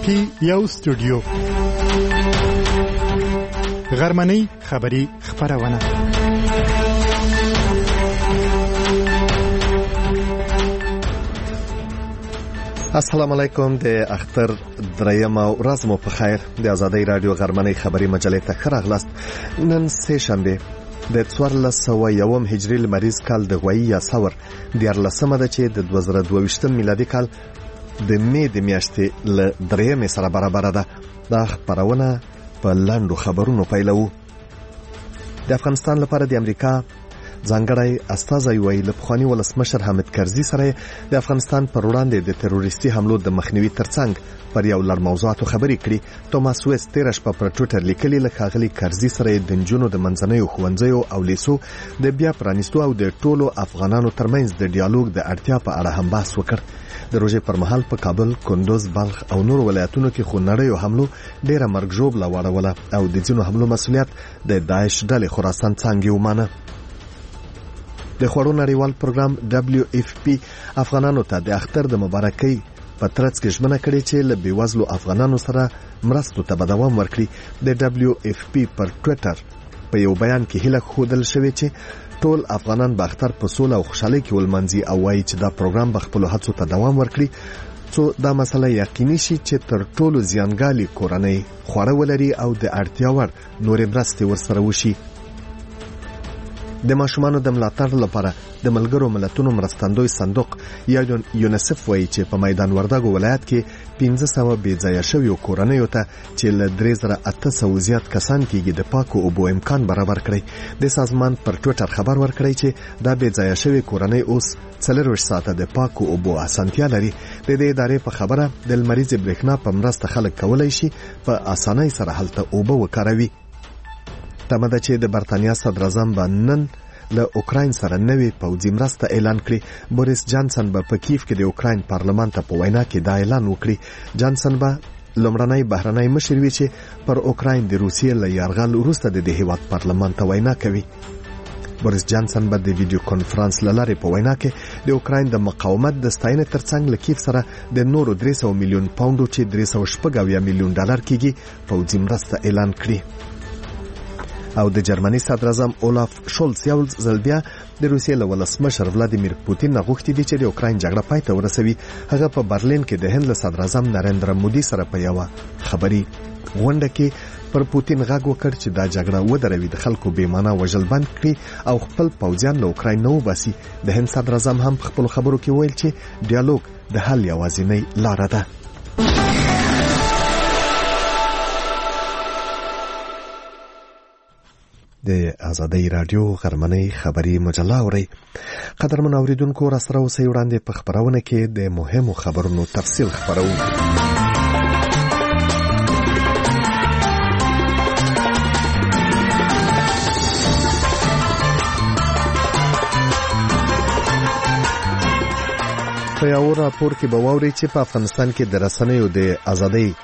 WFP یو سټوډیو غرمنۍ خبری خبرونه السلام علیکم د اختر دریم ورځ مو په خیر د آزادۍ رادیو غرمنۍ خبری مجلې ته ښه راغلاست. نن سه شنبه د 1401 هجری لمریز کال د غوي یا ثور د 14مه ده چې د 2022 میلادي کال د می د میاشتې ل درېمې سره برابر ده. دا خبرونه په لاندو خبرونو پیلو. د افغانستان لپاره د امریکا ځانګړی استازی ویل پخوانی ولسمشر حامد کرزي سره د افغانستان پر وړاندې د تروریستي حملو د مخنیوي ترڅنګ پر یو لړ موضوعاتو خبرې کړي. توماس ویست تیر شپه پر ټوئیټر لیکلي لکه غلي کرزي سره د نجونو د منځنیو ښوونځیو او لیسو د بیا پرانیستو او د ټولو افغانانو ترمنځ د ډیالوګ د اړتیا په اړه هم بحث وکړ. د روژې پر مهال په کابل، کندوز، بلخ او نور ولایتونو کې خونړیو حملو ډیره مرګ ژوبله واړوله او د ځینو حملو مسؤلیت د داعش ډلې خراسان څانګې ومانه. د خوړو نړیوال پروګرام WFP افغانانو ته د اختر د مبارکۍ په ترڅ کې ژمنه کړې چې له بیوزلو افغانانو سره مرستو ته به دوام ورکړي. د WFP پر ټوئیټر په یو بیان کې هیله ښودل شوې چې ټول افغانان به اختر په سوله او خوشحالۍ کې ولمانځي او وایي چې دا پروګرام به خپلو هڅو ته دوام ورکړي څو دا مسله یقیني شي چې تر ټولو زیانګالي کورنۍ خواړه ولري او د اړتیا وړ نورې مرستې ورسره وشي. د ماشومانو د ملاتړ لپاره د ملګرو ملتونو مرستندوی صندوق یا یونیسف وایي چې په میدان وردګو ولایت کې 1500 بې ځایه شویو کورنیو ته چې له 3800 زیات کسان کېږي د پاکو اوبو امکان برابر کړی. د سازمان پر ټوئیټر خبر ورکړی چې دا بې ځایه شوی کورنۍ اوس 24 ساعته د پاکو اوبو اسانتیا لري. د دې ادارې په خبره د لمریزې برېښنا په مرسته خلک کولای شي په اسانۍ سره هلته اوبه وکاروي. تمه ده چې د برتانیا صدر اعظم به نن له اوکراین سره نوې پوځي مرسته اعلان کړي. بوریس جانسن به په کیف کې د اوکراین پارلمان ته په وینا کې دا اعلان وکړي. جانسن به لومړنی بهرنی مشر وي چې پر اوکراین د روسیې له یرغل وروسته د هیواد پارلمان ته وینا کوي. بوریس جانسن به د ویډیو کانفرنس له لارې په وینا کې د اوکراین د مقاومت د ستاینې ترڅنګ له کیف سره د نورو 300 میلیون پاونډو چې 380 میلیون ډالر کېږي پوځي مرسته اعلان کړي. او د جرمني صدر اعظم اولاف شولز یو ځل بیا د روسیې له ولسمشر ولادیمیر پوتین غوښتي دي چې د اوکراین جګړه پای ته ورسوي. هغه په برلین کې د هند له صدر اعظم نریندرا مودي سره په یو خبري غونډه کې پر پوتین غږ وکړ چې دا جګړه ودروي، د خلکو بې معنا وژل بند کړي او خپل پوځیان له اوکراین نه وباسي. د هند صدر اعظم هم په خپل خبرو کې ویل چې ډیالوګ د حل یوازینۍ لاره ده. د آزادۍ رادیو غرمنۍ خبری مجله اوري. قدرمن اوریدونکو را سره اوسئ. وړاندې په خبرونه کې د مهمو خبرونو تفصیل خبرو. په یو راپور کې به واورئ چې په افغانستان کې د رسنیو د آزادۍ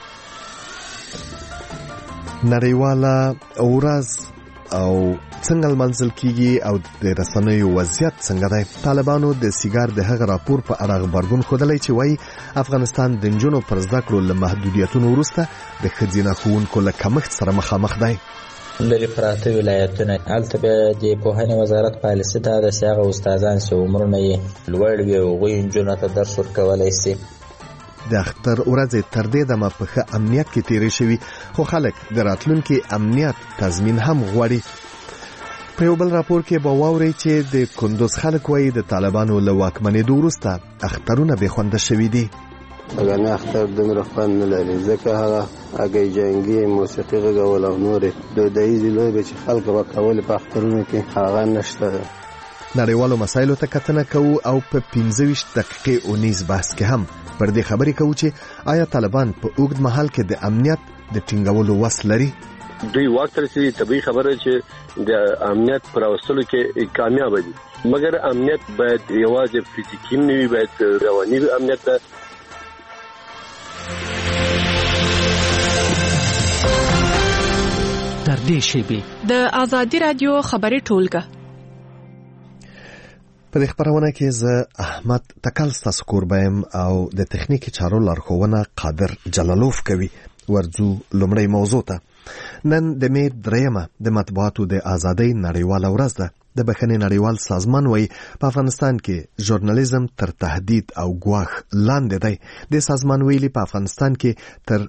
نړیواله ورځ او څنګه منځل کیږي او د رسنیو وضعیت څنګه دی. طالبانو د سیګار د هغه راپور په اړه خبرګون ښودلی چې وایي افغانستان د نجونو پر زده کړو له محدودیتونو وروسته د ښځینه ښوونکو له کمښت سره مخامخ دی. لري پراته ولایتونه هلته به د پوهنې وزارت پالیسي دا د هغه استادان چې عمرونه یې لوړ وي هغوی نجونو ته درس ورکولی سي. د اختر ورځې تر دې دمه په ښه امنیت کې تیرې شوي، خو خلک د راتلونکي امنیت تضمین هم غواړي. په یو بل راپور کې به واورئ چې د کندوز خلک وایي د طالبانو له واکمنېدو وروسته اخترونه بې خونده شوي دي. اګه اختر دومره خوند نه لري ځکه هغه هګۍ جنګي موسیقي غږول او نورې دودیزې لوبې چې خلک به کولې په اخترونو کې هغه نشته. نړیوالو مسایلو ته کتنه کوو او په 25 دقیقې اونیز بحث کې هم پر دې خبرې کوو چې آیا طالبان په اوږد مهال کې د امنیت د ټینګولو وس لري. دوی وخت رسېدي طبیعي خبره چې د امنیت پر راوستلو کې کامیاب دي، مګر امنیت باید یوازې فزیکي نه وي، باید رواني امنیت ده. تر دې شیبې د آزادۍ رادیو خبري ټولګه په دې خبرونه کې زه احمد تکل ستاسو کوربایم او د تخنیکی چارو لارښوونه قادر جلالوف کوي. ورځو لومړی موضوع ته. نن د مې 3 د مطبوعاتو د ازادۍ نړیواله ورځ ده. د بخښنې نړیوال سازمان وایي په افغانستان کې ژورنالیزم تر تهدید او ګواښ لاندې دی. د سازمان ویلي په افغانستان کې تر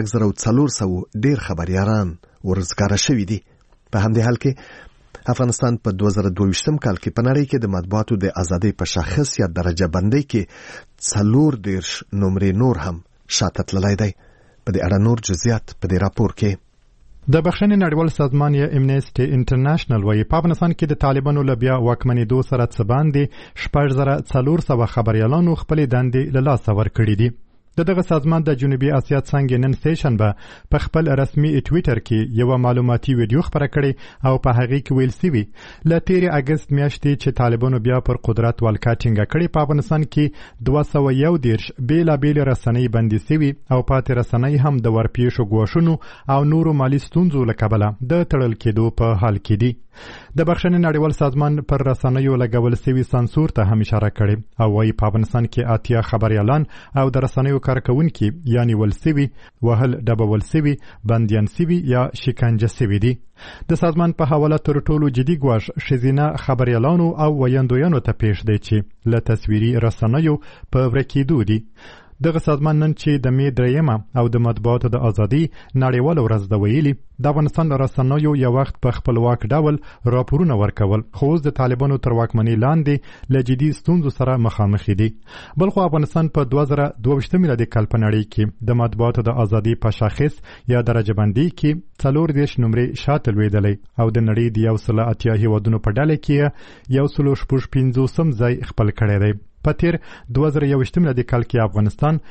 6400 ډیر خبريالان ورزګاره شوي دي. په همدې حال کې افغانستان په 2022 کال کې په نړۍ کې د مطبوعاتو د ازادۍ په شاخص یا درجه بندۍ کې 40 نمرې نور هم شاته تللی دی. په دې اړه نور جزئیات په دې راپور کې. د بخښنې نړیوال سازمان یا امنیسټي انټرنیشنل وايي په افغانستان کې د طالبانو له بیا واکمنېدو سره څه باندې 6400 خبريالانو خپل دندې له لاسه ورکړي دي. دغه سازمان د جنوبي اسیا څنګه نن سیشنبه په خپل رسمي ټویټر کې یو معلوماتي ویډیو خبره کړې او په هغه کې ویل سوي ل 13 اگست میاشتې چې طالبانو بیا پر قدرت ولکه ټینګه کړې په افغانستان کې 211 بیلابیل رسنۍ بندي سوي او پاتې رسنۍ هم د ورپېښو ګواښونو او نورو مالی ستونزو له کبله د تړل کېدو په حال کې دي. د بخښنې نړیوال سازمان پر رسنیو لګول سوي سانسور ته هم اشاره کړې او وايي په افغانستان کې 80 خبريالان او د رسنیو کارکونکي یعنی ولسوي وهل ډبول سوي بنديان سوي یا شکنجه سوي دي. د سازمان په حواله تر ټولو جدي ګواښ ښځینه خبريالانو او ویاندویانو ته پیښ دی چې له تصویري رسنیو په ورکېدو دي. دغه سازمان نن چې د مې 3 او د مطبوعاتو د ازادۍ نړیواله ورځ د ویلي د افغانستان رسنیو یو وخت په خپلواک ډول راپورونه ورکول خو اوس د طالبانو تر واکمنۍ لاندې له جدي ستونزو سره مخامخ دي. بلخو افغانستان په 2022 میلادي کال په نړۍ کې د مطبوعاتو د ازادۍ په شاخص یا درجه بندۍ کې 40 نمرې شاته لوېدلی او د نړۍ د 180 هیوادونو په ډله کې 155 ځای خپل کړی دی. په تیر 2021 میلادي کال کې افغانستان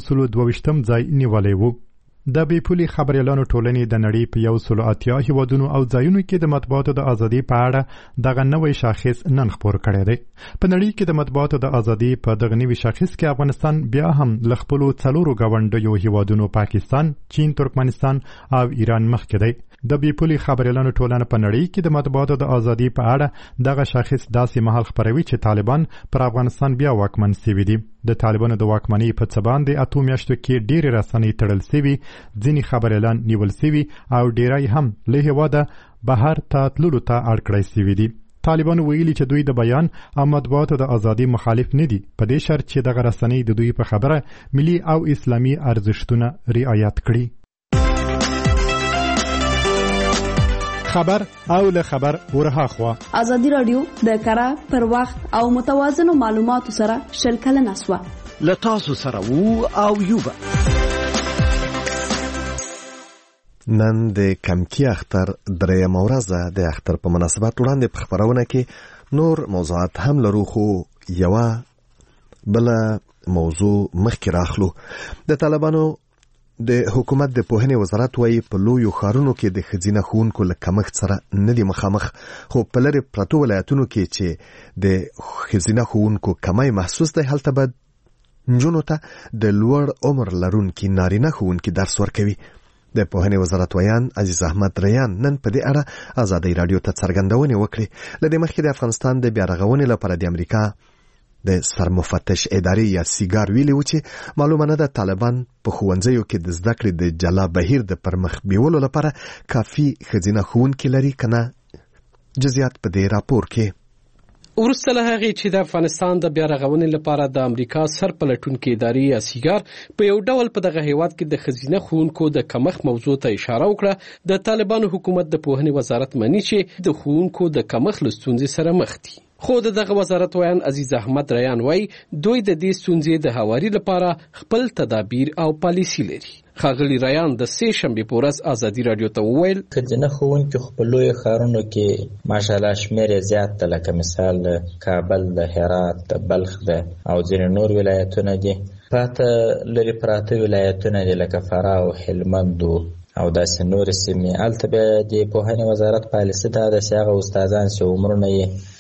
122 ځای نیولی و. د بیپولي خبريالانو ټولنې د نړۍ په 180 هیوادونو او ځایونو کې د مطبوعاتو د ازادۍ په اړه دغه نوې شاخص نن خپور کړی دی. په نړۍ کې د مطبوعاتو د ازادۍ په دغه نوې شاخص کې افغانستان بیا هم له خپلو 4 ګاونډیو هیوادونو پاکستان، چین، ترکمنستان او ایران مخکې دی. د بیپولي خبريالانو ټولنه په نړۍ کې د مطبوعاتو د ازادۍ په اړه دغه شاخص داسې مهال خبروي چې طالبان پر افغانستان بیا واکمن سوي دي. د طالبانو د واکمنۍ په څه باندې 8 میاشتو کې ډېرې رسنۍ تړل سوي، ځینې خبريالان نیول سوي او ډېری هم له هېواده بهر ته تللو ته اړ کړی سوي دي. طالبانو ویلي چې دوی د بیان او مطبوعاتو د ازادۍ مخالف نه دي په دې شرط چې دغه رسنۍ د دوی په خبره ملي او اسلامي ارزښتونه رعایت کړي. خبر او له خبر ورها خوا ازادي رادیو د کره پر وخت او متوازنو معلوماتو سره شل کلنه سوا له تاسو سره وو او یوبه. نن د کمکی اختر 3 ورځ د اختر په مناسبت وړاندې په خبرونه کې نور موضوعات هم لرو خو یو بل موضوع مخکې راخلو. د طالبانو د حکومت د پوهنې وزارت وايي په لویو ښارونو کې د ښځینه ښوونکو له کمښت سره نه دي مخامخ خو په لرې پرتو ولایتونو کې چې د ښځینه ښوونکو کمی محسوس دی هلته به نجونو ته د لوړ عمر لرونکي نارینه ښوونکي درس ورکوي. د پوهنې وزارت ویان عزیز احمد ریان نن په دې اړه ازادۍ رادیو ته څرګندونې وکړې. له دې مخکې د افغانستان د بیا رغونې لپاره د امریکا د سرمفتش ادارې یا سیګار ویلي و چې معلومه نه ده طالبان په ښوونځیو کې د زده کړې د جلا بهیر د پرمخ بیولو لپاره کافي ښځینه ښوونکي لري که نه. جزئیات په دې راپور کې. وروسته له هغې چې د افغانستان د بیا رغونې لپاره د امریکا سرپلټونکې ادارې یا سیګار په یو ډول په دغه هیواد کې د ښځینه ښوونکو د کمښت موضوع ته اشاره وکړه، د طالبانو حکومت د پوهنې وزارت مني چې د ښوونکو د کمښت له ستونزې سره مخ دي. خو دغه وزارت ویان عزیز احمد ریان وایي دوی د دې ستونزې د هواري لپاره خپل تدابیر او پالیسي لري. ښاغلي ریان د سه شنبې په ورځ ازادي رادیو ته وویل ښځینه ښوونکي خو په لویو ښارونو کې ماشاءالله شمېر یې زیات دی، لکه مثال د کابل، د هرات، د بلخ ده او ځینې نور ولایتونه دي. پاته لرې پراته ولایتونه دي لکه فراه او هلمند او داسې نورې سیمې. هلته بیا د پوهنې وزارت پالیسي دا ده چې هغه استادان چې عمرونه یې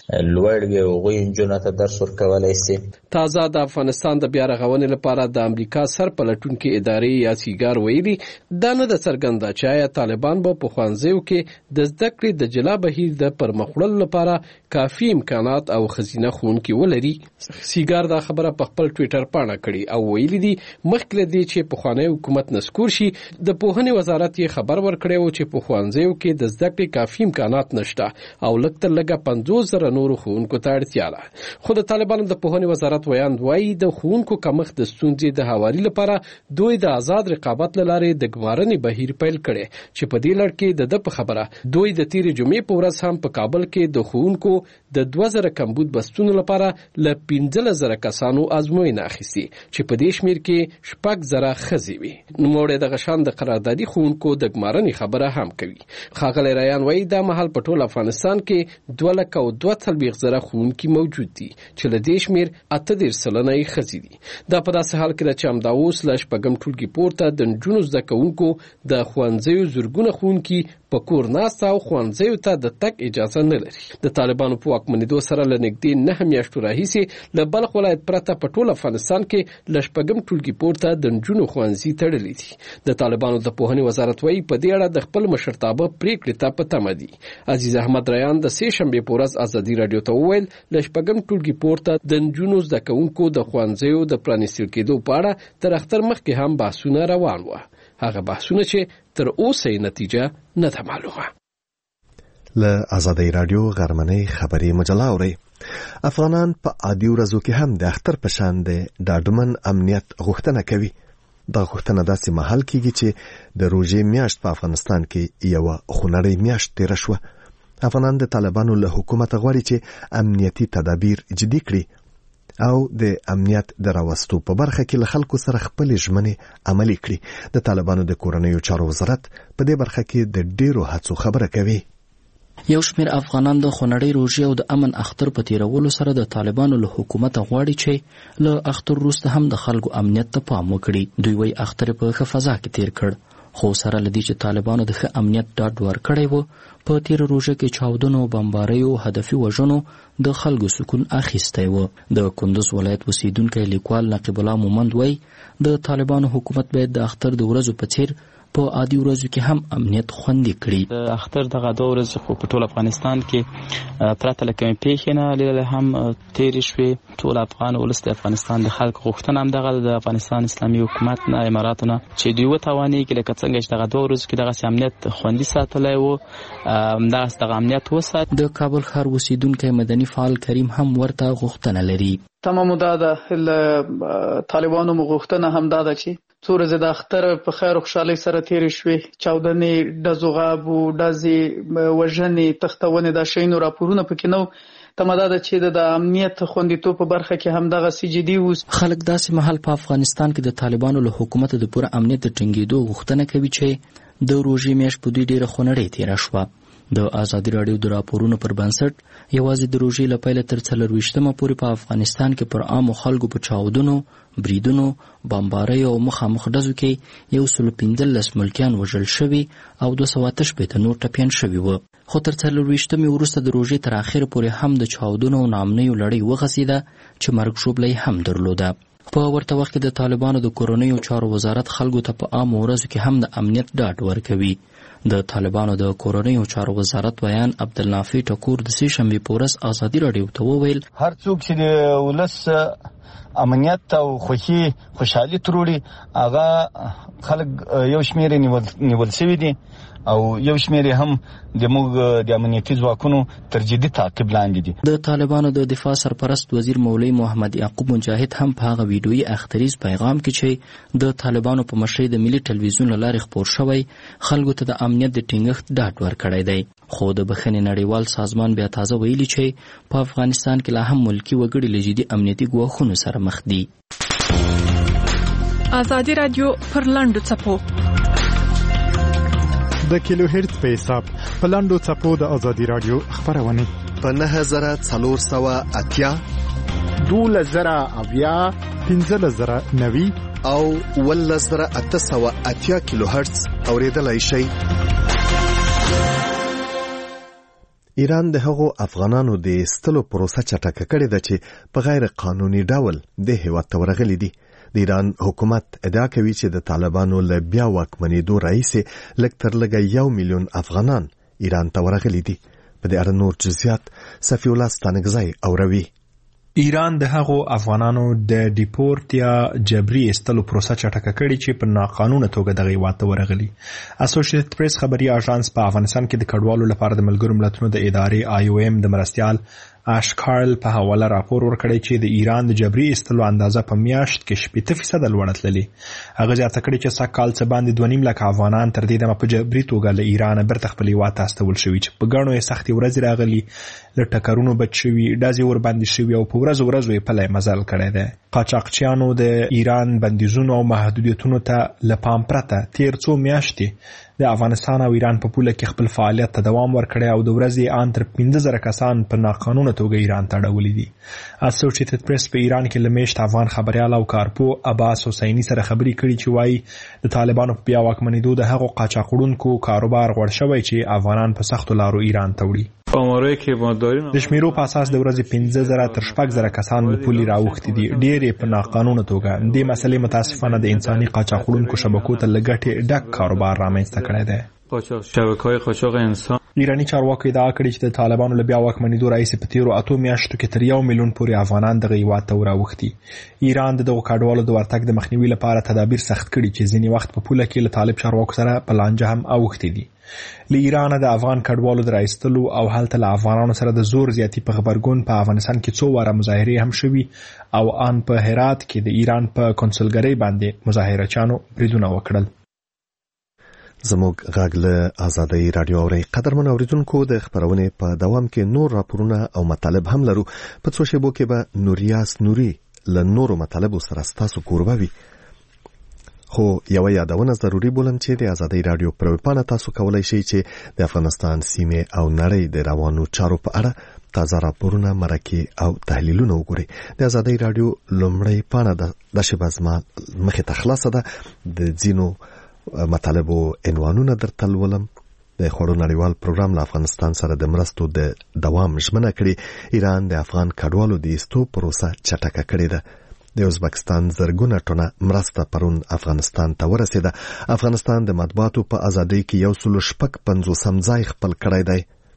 لوړ وي هغوی نجونو ته درس ورکولی سي. تازه د افغانستان د بیا رغونې لپاره د امریکا سرپلټونکې ادارې یا سیګار ویلي دا نه ده څرګنده چې آیا طالبان به په ښوونځیو کې د زده کړې د جلا بهیر د پرمخ وړلو لپاره کافي امکانات او ښځینه ښوونکي ولري. سیګار دا خبره په خپل ټویټر پاڼه کړې او ویلي دي مخکې له دې چې پخوانی حکومت نسکور شي د پوهنې وزارت یې خبر ورکړی و چې په ښوونځیو کې د زده کړې کافي امکانات نشته او لږ تر لږه 50,000 نورو ښوونکو ته اړتیا ده. خو د طالبانو د پوهنې وزارت ویاند وایي د ښوونکو کمښت د ستونزې د هواري لپاره دوی د آزاد رقابت له لارې د ګمارنې بهیر پیل کړی چې په دې لړ کې د په خبره دوی د تیرې جمعې په ورځ هم په کابل کې د ښوونکو د 2000 کمبود بستونو لپاره له 15,000 کسانو ازموینه اخیستې چې په دې شمیر کې 6,000 ښځې وي. نوموړی دغه شان د قراردادي ښوونکو د ګمارنې خبره هم کوي. ښاغلی ریان وایي دا مهال په ټول افغانستان کې 2,42,000 ښوونکي موجود دي چې له دې شمیر 38% یې ښځې دي. دا په داسې حال کې ده چې همدا اوس له شپږم ټولګي پورته د نجونو زده کوونکو د ښوونځیو زرګونه ښوونکي په کور ناسته او ښوونځیو ته د تګ اجازه نه لري. د طالبانو په واکمنېدو سره له نږدې 9 میاشتو راهیسې له بلخ ولایت پرته په ټول افغانستان کې له شپږم ټولګي پورته د نجونو ښوونځي تړلي دي. د طالبانو د پوهنې وزارت وایي په دې اړه د خپل مشرتابه پریکړې ته په تمه دي. عزیز احمد ریان د سې شنبې په ورځ ازادي راډیو ته وویل له شپږم ټولګي پورته د نجونو زده کوونکو د ښوونځیو د پرانیستل کېدو په اړه تر اختر مخکې هم بحثونه روان وو. هغه بحثونه چې تر اوسه نتیجه نه ده معلومه. له ازادي راډیو غرمنۍ خبري مجله اوري. افغانان په عادي ورځو کې هم د اختر په شان د ډاډمن امنیت غوښتنه کوي. دا غوښتنه داسې مهال کېږي چې د روژې میاشت په افغانستان کې یو خونړۍ میاشت تېره شوه. افغانان د طالبانو له حکومت غواړي چې امنیتي تدابیر جدي کړي او د امنیت د راوستو په برخه کې له خلکو سره خپل ژمنې عملي کړي. د طالبانو د کورنیو چارو وزارت په دې برخه کې د ډیرو هڅو خبره کوي. یو شمېر افغانان د خونړۍ روژې او د امن اختر په تیرولو سره د طالبانو له حکومت غواړي چې له اختر وروسته هم د خلکو امنیت ته پام وکړي. دوی وایي اختر په ښه فضا کې تیر کړ، خو سره لدی چې طالبانو د ښه امنیت ډاډ ورکړی و، په تیر روژه کې چاودنو، بمباریو، هدفي وژنو د خلکو سکون اخیستی و. د کندوز ولایت اوسیدونکی لیکوال نقیب الله مومند وایي د طالبانو حکومت باید د اختر د ورځو په څیر په عادي ورځو کې هم امنیت خوندي کړي. د اختر دغه دوه ورځې خو په ټول افغانستان کې پرته له کومې پیښې نه لیدل هم تیرې شوې. ټول افغان ولس د افغانستان د خلکو غوښتنه هم دغه د افغانستان اسلامي حکومت نه، اماراتو نه، چې دوی وتوانېږي لکه څنګه چې دغه دوه ورځو کې دغسې امنیت خوندي ساتلی و، همدغسې دغه امنیت وسات. د کابل ښار اوسیدونکی مدني فعال کریم هم ورته غوښتنه لري. تمامو دا ده طالبانو مو غوښتنه هم دا ده چې څو ورځې د اختر په خیر او خوشحالۍ سره تېرې شوې. چاودنې، ډزو غابو، ډزې، وژنې، تښتونې، دا شیانو راپورونه پکې نه و. تمه دا ده چې د امنیت خوندیتوب په برخه کې هم دغسې جدي اوس. خلک داسې مهال په افغانستان کې د طالبانو له حکومت د پوره امنیت د ټینګېدو غوښتنه کوي چې د روژې میاشت په دوی ډېره خونړۍ تېره شوه. د ازادي راډیو د راپورونو پر بنسټ یوازې د روژې له پیله تر 24مه پورې په افغانستان کې پر عامو خلکو په چاودنو، بریدونو، بمباریو او مخامخ ډزو کې 115 ملکیان وژل شوي او 288 نور ټپیان شوي وو. خو تر 24مې وروسته د روژې تر اخره پورې هم د چاودنو او ناامنیو لړۍ وغځېده چې مرګ ژوبله یې هم درلوده. په ورته وخت کې د طالبانو د کورنیو چارو وزارت خلکو ته په عامو ورځو کې هم د امنیت ډاډ ورکوي. د طالبانو د کورنیو چارو وزارت ویان عبدالنافع ټکور د سې شنبې په ورځ ازادي راډیو ته وویل هر څوک چې د ولس امنیت او خوشحالي تروړي هغه خلک یو شمېر نیول شوي دي او یو شمېر هم د موږ د امنیتي ځواکونو تر جدي تعقیب لاندې دي. د طالبانو د دفاع سرپرست وزیر مولوي محمد یعقوب مجاهد هم په هغه ویډیويي اختریز پیغام کې چې د طالبانو په مشرۍ د ملي ټلویزیون له لارې خپور شوی خلکو ته د امنیت د ټینګښت ډاډ ورکړی دی. خو د بخښنې نړیوال سازمان بیا تازه ویلي چې په افغانستان کې لا هم ملکي وګړي له جدي امنیتي ګواښونو سره مخ دي. ازادي راډیو پر لاندو څپو د کیلو هرتز په حساب په لاندو څپو د ازادي راډیو خبرونه په 9480 12090 15090 او 11880 کیلو هرتز اوریدلای شئ. ایران د هغو افغانانو د ایستلو پروسه چټکه کړې ده چې په غیر قانوني ډول د هیواد ته ورغلي دي. د ایران حکومت ادعا کوي چې د طالبانو له بیا واکمنېدو راهیسې لږ تر لږه 1 میلیون افغانان ایران ته ورغلي دي. په دې اړه نور جزئیات صفی الله ستانکزی اوروي. ایران د هغو افغانانو د ډیپورت یا جبري ایستلو پروسه چټکه کړې چې په ناقانونه توګه دغه هیواد ته ورغلي. اسوسییټډ پریس خبري اژانس په افغانستان کې د کډوالو لپاره د ملګرو ملتونو د ادارې IOM د مرستیال آش کارل په حواله راپور ورکړی چې د ایران د جبري ایستلو اندازه په میاشت کې 80% لوړه تللې. هغه زیاته کړې چې سږ کال څه باندې 2.5 لک افغانان تر دې دمه په جبري توګه له ایران بیرته خپل هیواد ته استول شوي چې په ګڼو یې سختې ورځې راغلي، له ټکرونو بچ شوي، ډزې ورباندې شوي او په ورځو یې پلی مزل کړی دی. قاچاقچیانو د ایران بندیزونو او محدودیتونو ته له پام پرته تیر څو میاشتې د افغانستان او ایران په پوله کې خپل فعالیت ته دوام ورکړی او د ورځې ان تر 15,000 کسان په ناقانونه توګه ایران ته اړولي دي. اسوسییټډ پریس په ایران کې له میشت افغان خبريال او کارپو عباس حسیني سره خبرې کړي چې وایي د طالبانو په بیا واکمنېدو د هغو قاچاقړونکو کاروبار غوړ شوی چې افغانان په سختو لارو ایران ته وړي. د شمیرو په اساس د ورځې 15,000 تر 6,000 کسان له پولې راوښتي دي، ډېر یې په ناقانونه توګه. دې مسلې متاسفانه د انساني قاچاقړونکو شبکو ته له ګټې ډک کاروبار رامنځته کړی دی. شبکه‌های قاچاق انسان. ایرانی چارواکو ادعا کړې چې د طالبانو له بیا واکمنېدو راهیسې په تیرو 8 میاشتو کې تر 1 میلیون پورې افغانان دغه هیواد ته راوښتي. ایران دغه کډوالو د ورتګ د مخنیوي لپاره تدابیر سخت کړي چې ځینې وخت په پوله کې له طالب چارواکو سره په لانجه هم اوښتي دي. له ایران د افغان کډوالو د راایستلو او هلته له افغانانو سره د زور زیاتی په خبرګون په افغانستان کې څو واره مظاهرې هم شوي او ان په هرات کې د ایران په کنسولګرۍ باندې مظاهرچیانو بریدونه وکړل. زموږ غږ له آزادۍ رادیو اوري. قدرمن اوریدونکو، د خبرونې په دوام کې نور راپورونه او مطالب هم لرو. په څو شیبو کې به نوریاس نوري له نورو مطالبو سره ستاسو کوربه وي. خو یو یادونه ضروری بولم چې د آزادۍ رادیو پر ویبپاڼه تاسو کولای شئ چې د افغانستان سیمه او نړۍ د روانو چارو په اړه تازه راپورونه، مرکې او تحلیلونه وګورئ. د آزادۍ رادیو لومړی پاڼه د شبازما مخه تخلاصه ده. د ځینو مطالبو عنوانونه درته ولولم. د خړو نړیوال پروګرام له افغانستان سره د مرستو د دوام ژمنه کړې. ایران د افغان کډوالو د ایستو پروسه چټکه کړې ده. د ازبکستان زرګونه ټنه مرسته پرون افغانستان ته ورسېده. افغانستان د مطبوعاتو په ازادۍ کې 150 ځای خپل کړی دی.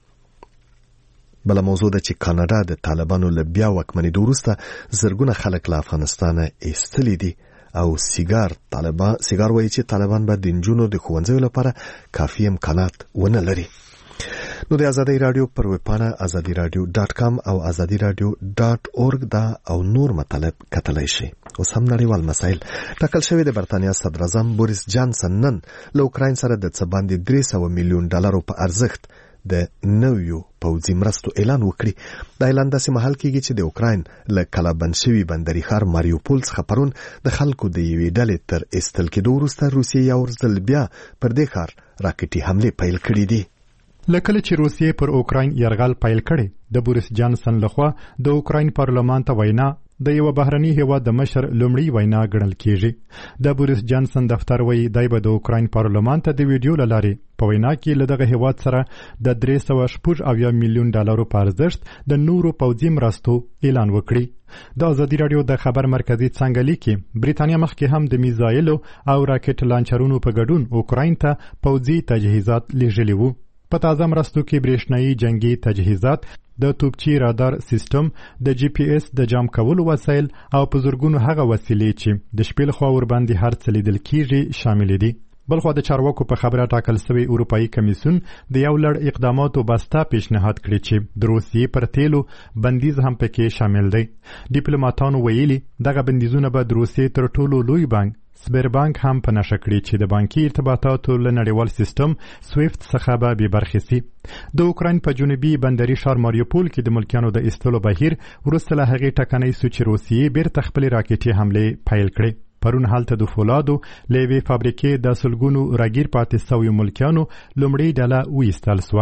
بل موضوع ده چې کاناډا د طالبانو له بیا واکمنېدو وروسته زرګونه خلک له افغانستانه ایستلي دي او سیګار وایي چې طالبان به د نجونو د ښوونځیو لپاره کافي امکانات ونه لري. نو د آزادۍ رادیو پر ویبپاڼه azadiradio.com او azadiradio.org دا او نور مطالب کتلای شي. اوس هم نړیوال مسایل. ټاکل شوی د برتانیا صدر اعظم بوریس جانسن نن له اوکراین سره د څه باندې 300 میلیون ډالرو په ارزښت د نویو پوځي مرستو اعلان وکړي. دا اعلان داسې مهال کېږي چې د اوکراین له کلابند شوي بندري ښار ماریوپول څخه پرون د خلکو د یوې ډلې تر ایستل کېدو وروسته روسیې یو ځل بیا پر دې ښار راکټي حملې پیل کړي دي. لکه چې روسیې پر اوکراین یرغل پیل کړي، د بوریس جانسن لخوا د اوکراین پارلمان ته وینا د یو بهرني هیواد د مشر لومړی وینا ګڼل کېږي. د بوریس جانسن دفتر وایي دی به د اوکراین پارلمان ته د ویډیو له لارې په وینا کې له دغه هیواد سره د 380 میلیون ډالرو په ارزښت د نورو پوځي مرستو اعلان وکړي. د آزادي رادیو د خبر مرکزي څنګه لیکي بریتانیا مخکې هم د میزایلو او راکټ لانچرونو په ګډون اوکراین ته پوځي تجهیزات لیږلي وو. په تازه مرستو کې برېښنايي جنگي تجهیزات، د توپچي رادار سیستم، د GPS د جام کولو وسایل او په زورګونو هغه وسیلې چې د شپې لخوا ورباندې هر څه لیدل کېږي شامل دي. بلخوا د چارواکو په خبره ټاکل شوی اروپایي کمیسیون د یو لړ اقداماتو بسته پیشنهاد کړی چې د روسیې پر تیلو بندیز هم پکې شامل دی. ډیپلوماټانو ویلي دغه بندیزونه به د روسیې تر ټولو لوی بانک سبربانک هم په نشه کړي چې د بانکي ارتباطاتو له نړیوال سیستم سویفت څخه به بې برخې سي. د اوکراین په جنوبي بندري ښار ماریوپول کې د ملکیانو د ایستلو بهیر وروسته له هغې ټکنۍ سو چې روسیې بیرته خپلې راکټي حملې پیل کړې. پرون هلته د فولادو له یوې فابریکې د سلګونو راګیر پاتې سویو ملکیانو لومړۍ ډله وایستل سوه.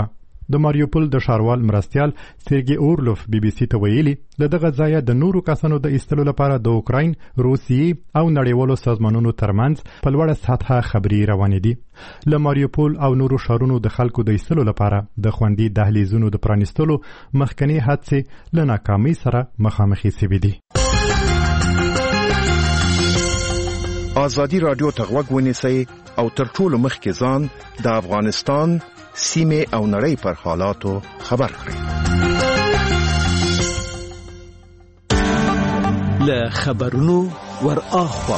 د ماریوپول د ښاروال مرستیال سرګي اورلوف بي بي سي ته ویلي د دغه ځایه د نورو کسانو د ایستلو لپاره د اوکراین، روسیې او نړیوالو سازمانونو ترمنځ په لوړه سطحه خبري روانې دي. له ماریوپول او نورو ښارونو د خلکو د ایستلو لپاره د خوندي دهلیزونو د پرانیستلو مخکنی هڅې له ناکامۍ سره مخامخې شوې دي. ازادي رادیو ته غوږ ونیسئ او تر ټولو مخکې ځان د افغانستان سیمه او نړۍ پر حالاتو خبر کړئ. له خبرونو ور اخوا.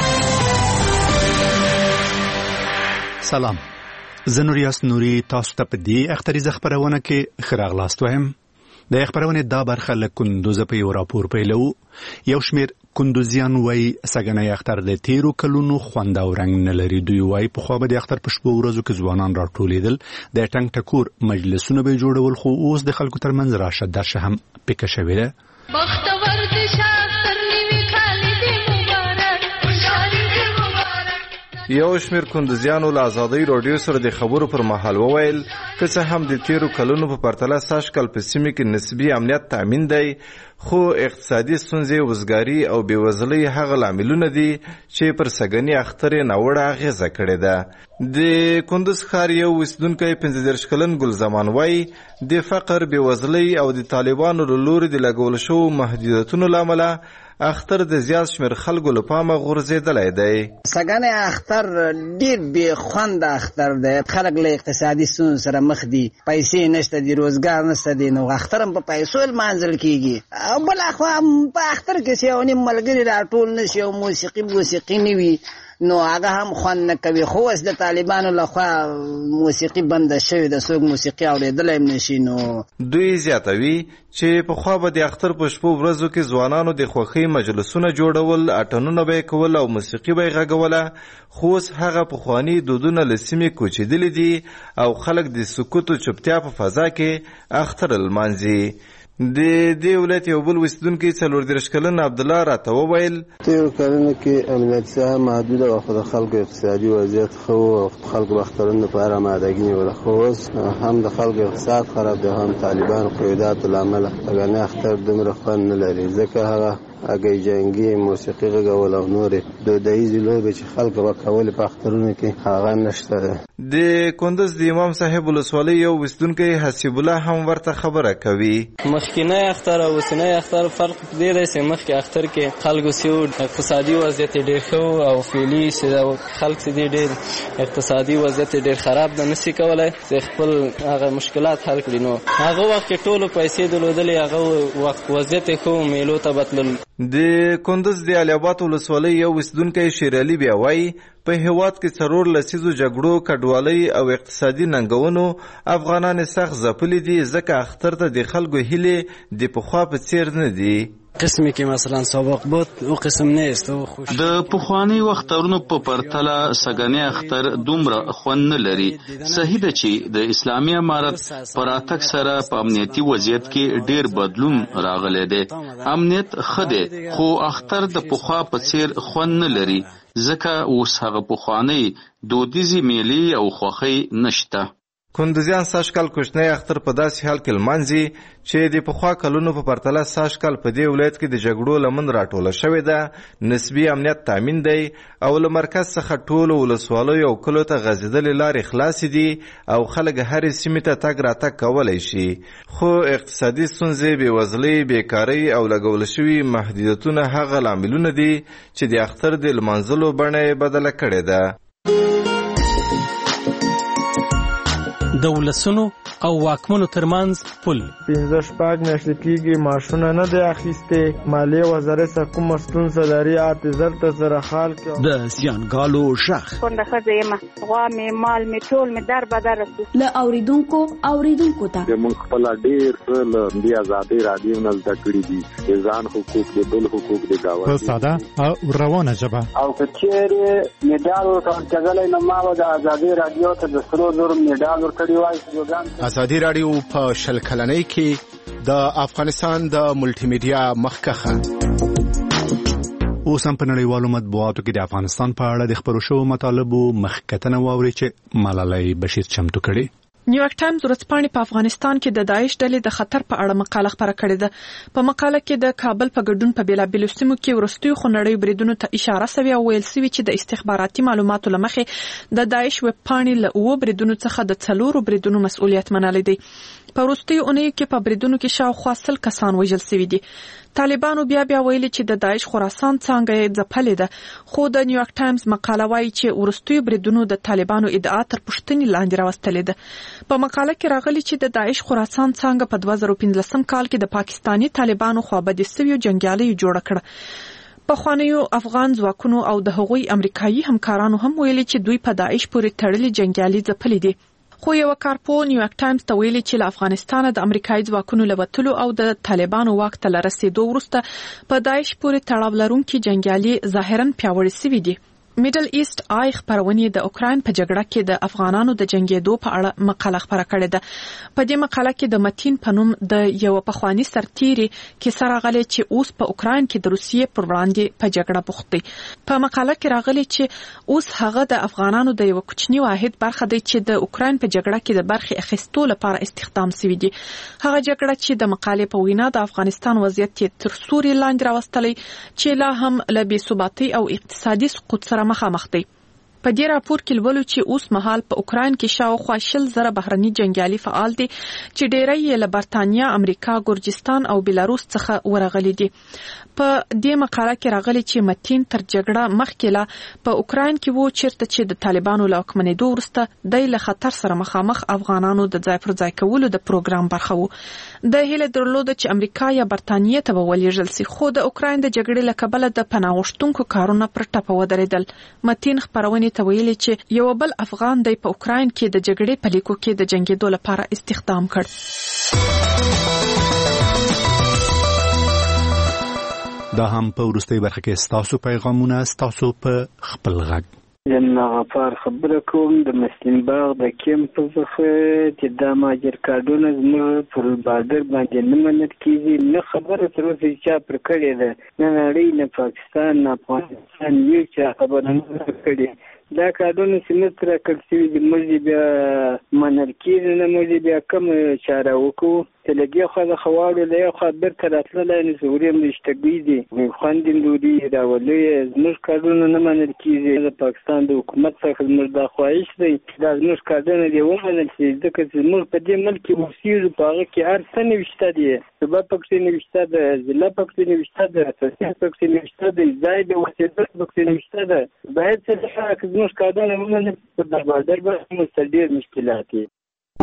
سلام، زه نوریاس نوري تاسو ته په دې اختریزه خبرونه کې خراغلاست وایم. د خبرونه دا برخه له کندوز په یو راپور پیلو. یو شمیر کندوزیان وای سګنې اختر د تیرو کلونو خوند او رنگ نه لري. دوی وای په خو به د اختر په شپو ورځو کې ځوانان راټولیدل، د ټنګ ټکور مجلسونه به جوړول، خو اوس د خلکو ترمنځ راشه درشه هم پکې شوې ده. بختور دي شاستر نیوي خالد مبارک یو شمیر کندوزیانو له ازادۍ راډیو سره د خبرو پر مهال وویل که څه هم د تیرو کلونو په پرتله سږکال په سیمه کې نسبي امنیت تامین دی، خو اقتصادي ستونزې، وزګاري او بېوزلۍ هغه لاملونه دي چې پر سګنې اختر یې ناوړه اغېزه کړې ده. د کندوز ښار یو اوسېدونکی 35 کلن ګلزمان وایي د فقر، بېوزلۍ او د طالبانو له لوري د لګول شوو محدودیتونو له امله اختر د زیات شمیر خلکو له پامه غورځېدلی دی. سګنې اختر ډېر بې خونده اختر دی. خلک له اقتصادي ستونزو سره مخ دي، پیسې نشته دي، روزګار نشته دی، نو اختر هم په پیسو لمانځل کېږي. او بل اخوا په اختر کې چې یو نیم ملګري راټول نه شي او موسیقي نه وي نو هغه هم خوند نه کوي. خو اوس د طالبانو لخوا موسیقي بنده شوې ده، څوک موسیقي اورېدلی هم نشي. نو دوی زیاتوي چې پخوا به د اختر په شپو ورځو کې ځوانانو د خوښۍ مجلسونه جوړول، اټنونه به یې کول او موسیقي به یې غږوله، خو اوس هغه پخواني دودونه له سیمې کوچېدلي دي او خلک د سکوت او چوپتیا په فضا کې اختر لمانځي. د دې ولایت یو بل اوسېدونکی 34 کلن عبدالله راته وویل تیرو کلونو کې امنیتي ساحه محدوده وه، خو د خلکو اقتصادي وضعیت ښه و او خلکو به اخترونو لپاره آمادګي نیوله. خو اوس هم د خلکو اقتصاد خراب دی، هم طالبانو قیوداتو له امله سګنې اختر دومره خوند نه لري، ځکه هغه هګۍ جنګي، موسیقي غږول او نورې دودیزې لوبې چې خلکو به کولې په اخترونو کې هغه نشته ده. د کندوز د امام صاحب ولسوالۍ یو اوسېدونکی حسیب الله هم ورته خبره کوي. مخکینی اختر او اوسنی اختر فرق دی چې مخکې اختر کې خلکو سیو اقتصادي وضعیت ډېر ښه او فعلي خلک چې ډېر اقتصادي وضعیت ډېر خراب ده، نشي کولی چې خپل هغه مشکلات حل کړي. نو هغه وخت کې ټولو پیسې درلودلې، هغه وخت وضعیت ښه و، میلو ته بتلل. د کندوز د علي آباد ولسوالۍ یو اوسېدونکی شیر علي بیا وایي په هېواد کې 4 لسیزو جګړو، کډوالۍ او اقتصادي ننګونو افغانان سخت ځپلي دي، ځکه اختر ته د خلکو هیلې د پخوا په څیر نه دي. قسمی که مثلا سابق بود او قسم نیست. د پخوانی وختونو په پرتله سګنې اختر دومره خوند نه لري. صحیح ده چې د اسلامي امارت پر اتک سره په امنیتي وضعیت کې ډیر بدلون راغلی دی. امنیت ښه دی، خو اختر د پخوا په څیر خوند نه لري، ځکه اوس هغه پخوانی دودیزې میلې او خوښۍ نشته. کندوزیان سږکال کوچنی اختر په داسې حال کې لمانځي چې د پخوا کلونو په پرتله سږکال په دې ولایت کې د جګړو لمن راټوله شوې ده، نسبي امنیت تامین دی او له مرکز څخه ټولو ولسوالیو او کلیو ته غځېدلې لارې خلاصې دي او خلک هرې سیمې ته تګ راتګ کولی شي. خو اقتصادي ستونزې، بېوزلۍ، بېکارۍ او لګول شوي محدودیتونه هغه لاملونه دي چې د اختر د لمانځلو بڼه یې بدله کړې ده. د ولسونو او واکمنو ترمنځ پل 15 میاشتې کېږي معاشونه نه دی اخیستې، مالیې وزارت څخه کومه ستونزه لري، اعتذار ته سره حال کې د زیانګالو شخ کونډه ښځه یم، غوا مې مال مې ټول مې در بدر رسو. له اوریدونکو ته موږ خپل ډېر له دې ازادۍ رادیو نه زده کړي دي، د ځان حقوق، د بل حقوق، د دعوت په ساده او روانه ژبه. او که چېرې میډال ورکړلی نو ما به د ازادۍ رادیو ته د 3,000 میډال ورکړی وای. ازادي رادیو په 10 کلنۍ کې د افغانستان د ملټي میډیا مخکخه. اوس هم په نړیوالو مطبوعاتو کې د افغانستان په اړه د خبرو شوو مطالبو مخکتنه واوري چې ملالۍ بشیر چمتو کړي. نیویارک ټایمز ورځپاڼې په افغانستان کې د داعش ډلې د خطر په اړه مقاله خپره کړې ده. په مقاله کې د کابل په ګډون په بیلابیلو سیمو کې وروستیو خونړیو بریدونو ته اشاره شوې او ویل شوي چې د استخباراتي معلوماتو له مخې د داعش ویب پاڼې له 9 بریدونو څخه د 4 بریدونو مسؤلیت منلی دی. په وروستیو اونیو کې په بریدونو کې شاوخوا 100 کسان وژل شوي دي. طالبانو بیا ویلي چې د داعش خراسان څانګه یې ځپلې ده، خو د نیویارک ټایمز مقاله وايي چې وروستیو بریدونو د طالبانو ادعا تر پوښتنې لاندې راوستلې ده. په مقاله کې راغلي چې د داعش خراسان څانګه په 2015 کال کې د پاکستانی طالبانو خوابدي شویو جنگیالیو جوړه کړه. په خوانیو افغان ځواکونو او د هغوی امریکایي همکارانو هم ویلي چې دوی په داعش پورې تړلي جنگیالي ځپلې دي. خو یو کارپو نیویارک ټایمز ته ویلي چې له افغانستانه د امریکایي ځواکونو له وتلو او د طالبانو واک ته رسیدو وروسته په داعش پورې تړاو لرونکي جنگیالي ظاهرا پیاوړي شوي دي. میډل ایست آی خبرونه د اوکراین په جګړه کې د افغانانو د جنگیدو په اړه مقاله خبره کړې ده. په دې مقاله کې د متین په نوم د یو پخوانی سرتیری کې سره غلي چې اوس په اوکراین کې د روسیې پر وړاندې په جګړه بوخت دی. په مقاله کې راغلي چې اوس هغه د افغانانو د یو کوچنی واحد برخه دی چې د اوکراین په جګړه کې د برخې اخیستو لپاره استخدام شوی دی. هغه جګړه چې د مقالې په وینا د افغانستان وضعیت تر سوري لاندې راوستلی چې لا هم له بې ثباتۍ او اقتصادي سقوط سره مخامخ دی. په دې راپور کې لولو چې اوس مهال په اوکراین کې شاوخوا 100,000 بهرني جنگیالي فعال دي چې ډېری یې له برتانیا، امریکا، ګورجستان او بیلاروس څخه ورغلي دي. په دې مقاله کې راغلي چې متین تر جګړه مخکې لا په اوکراین کې وو چیرته چې د طالبانو له حکومتیدو وروسته د له خطر سره مخامخ افغانانو د ځای پر ځای کولو د پروګرام برخه وو. د هیله درلوده چې امریکا یا برتانیا ته ولېږل شي، خو د اوکراین د جګړې له کبله د پناه غوښتونکو کارونه پر ټپه ودرېدل. متین خبرونه ته ویلي چې یو بل افغان دی په اوکراین کې د جګړې په لیکو کې د جنگیدو لپاره استخدام کړ. دا هم په وروستۍ برخه کې ستاسو پیغامونه ستاسو په خپل غږ. جناب غفار خبره کوم د مسلم باغ د کیمپ څخه چې د ماجر کارډونه زموږ پر بارډر باندې نه منل کیږي، نه خبره تر اوسه چا پر کړې ده، نه نړۍ، نه پاکستان، نه افغانستان یو چا خبره نه کړې. دا کارډونه چې موږ را کړ شوي دي موږ بیا منل کېږي، نه موږ بیا کوم چاره وکړو چې له دې خوا د خواړو له یو خوا بیرته راتللی نو زوري هم رشتګوي دي، خوندې لوري راولي زموږ کارډونه نه منل کېږي. د پاکستان د حکومت څخه زموږ دا خواهش دی دا زموږ کارډونه دې ومنل شي، ځکه چې زموږ په دې ملک کې اوسېږو، په هغه کې هر څه نوشته دي، صوبه پکښې نوشته ده، ضلع پکښې نوشته ده، تحصیل پکښې نوشته دی، ځای د اوسېدل پکښې نوشته ده. باید څه ډول که زموږ کارډونه ومنل په بارډر باندې موږ ډېر مشکلات دي.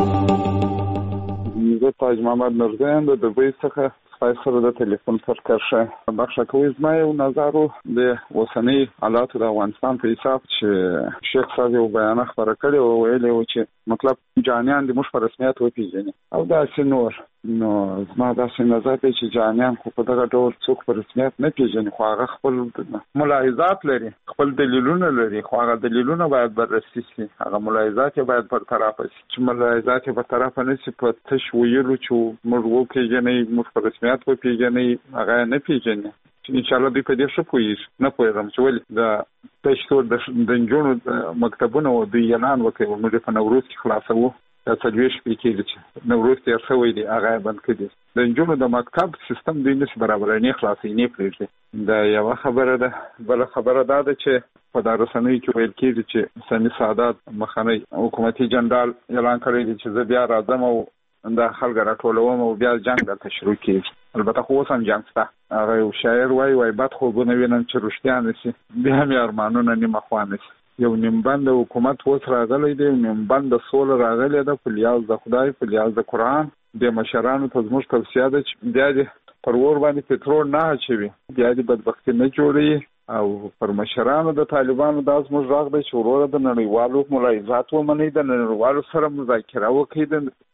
زه تاج محمد نورزین د دوبۍ څخه سپای سره د ټلیفون سر کرشه بخښه کوي. زما یو نظر د اوسنۍ حالاتو د افغانستان په حساب چې شیخ صاحب یو بیان خبره کړې او ویلي و چې مطلب جانیان د موږ په رسمیت وپېژني او داسې نور. نو زما داسې نظر دی چې جانیان خو په دغه ډول څوک په رسمیت نه پېژني، خو هغه خپل ملاحظات لري، خپل دلیلونه لري، خو هغه دلیلونه باید بررسي شي، هغه ملاحظات یې باید برطرفه شي. چې ملاحظات یې برطرفه نه شي په تش ویلو چې موږ وپېژنئ، موږ په رسمیت وپېژنئ، هغه یې نه پېژني. چې انشاءالله دوی په دې ښه پوهېږي. نه پوهېږم چې ولې د تشتور د نجونو مکتبونه دوی اعلان وکړي موږ په نوروز کې خلاصوو، دا 4 شپې کېږي چې نوروز تېر شوی دی، هغه یې بند کړي. د نجونو د مکتب سیستم دوی نشي برابرولی، نه خلاصوي، نه پرېږدي. دا یوه خبره ده. بله خبره دا ده چې په دا رسنیو کې ویل کېږي چې سامي سعادت مخنی حکومتي جنرال اعلان کړی دی چې زه بیا راځم او دا خلک راټولوم او بیا جنګ دلته شروع کېږي. البته خو اوس هم جنګ شته. هغه یو شاعر وایي بد خوبونه وینم چې رښتیا نه شي، بیا مې ارمانونه نیمه خوا نه شي. یو نیمبند حکومت اوس راغلی دی، نیمبند سوله راغلی ده په لیاز د خدای، په لیاز د قرآن. د مشرانو ته زموږ توصیه ده چې بیا دې پر اور باندې پټرول نه اچوي، بیا دې بدبختي نه جوړوي. او پر مشرانو د طالبانو دا زموږ غږ دی چې وروره د نړیوالو ملاحظات ومنئ، د نړیوالو سره مذاکره وکړئ، د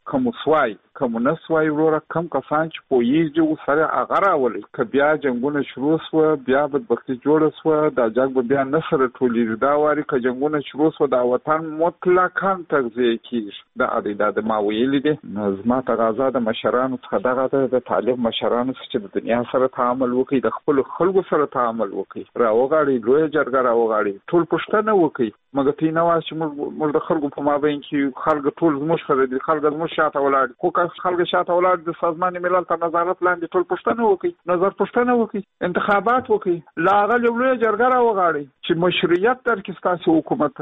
کوم سوای کوم نسوای وروره کم کسان چې پوهیږي سره هغه راولي که بیا جنگونه شروع سو بیا بدبختی جوړ سو دا جنگ بیا نه سره ټولې دا واري که جنگونه شروع سو دا وطن مطلقاً تغذیه کیږي دا د ما ویلې دي زما تقاضا د مشرانو څخه دغه د طالب مشرانو چې د دنیا سره تعامل وکړي د خپل خلکو سره تعامل وکړي راوغاړي لوی جرګه راوغاړي ټول پښتنه وکړي مګر تی نو چې موږ د خلکو په مابین کې خلک ټول زموږ سره دي خلک زموږ شاته ولاړ خو که خلک شاته ولاړ د سازمان ملل تر نظارت لاندې ټول پښتنه وکړي نظر پښتنه وکړي انتخابات وکړي لا هغه لوی جرګه راوغاړي چې مشروعیت درکړي ستاسو حکومت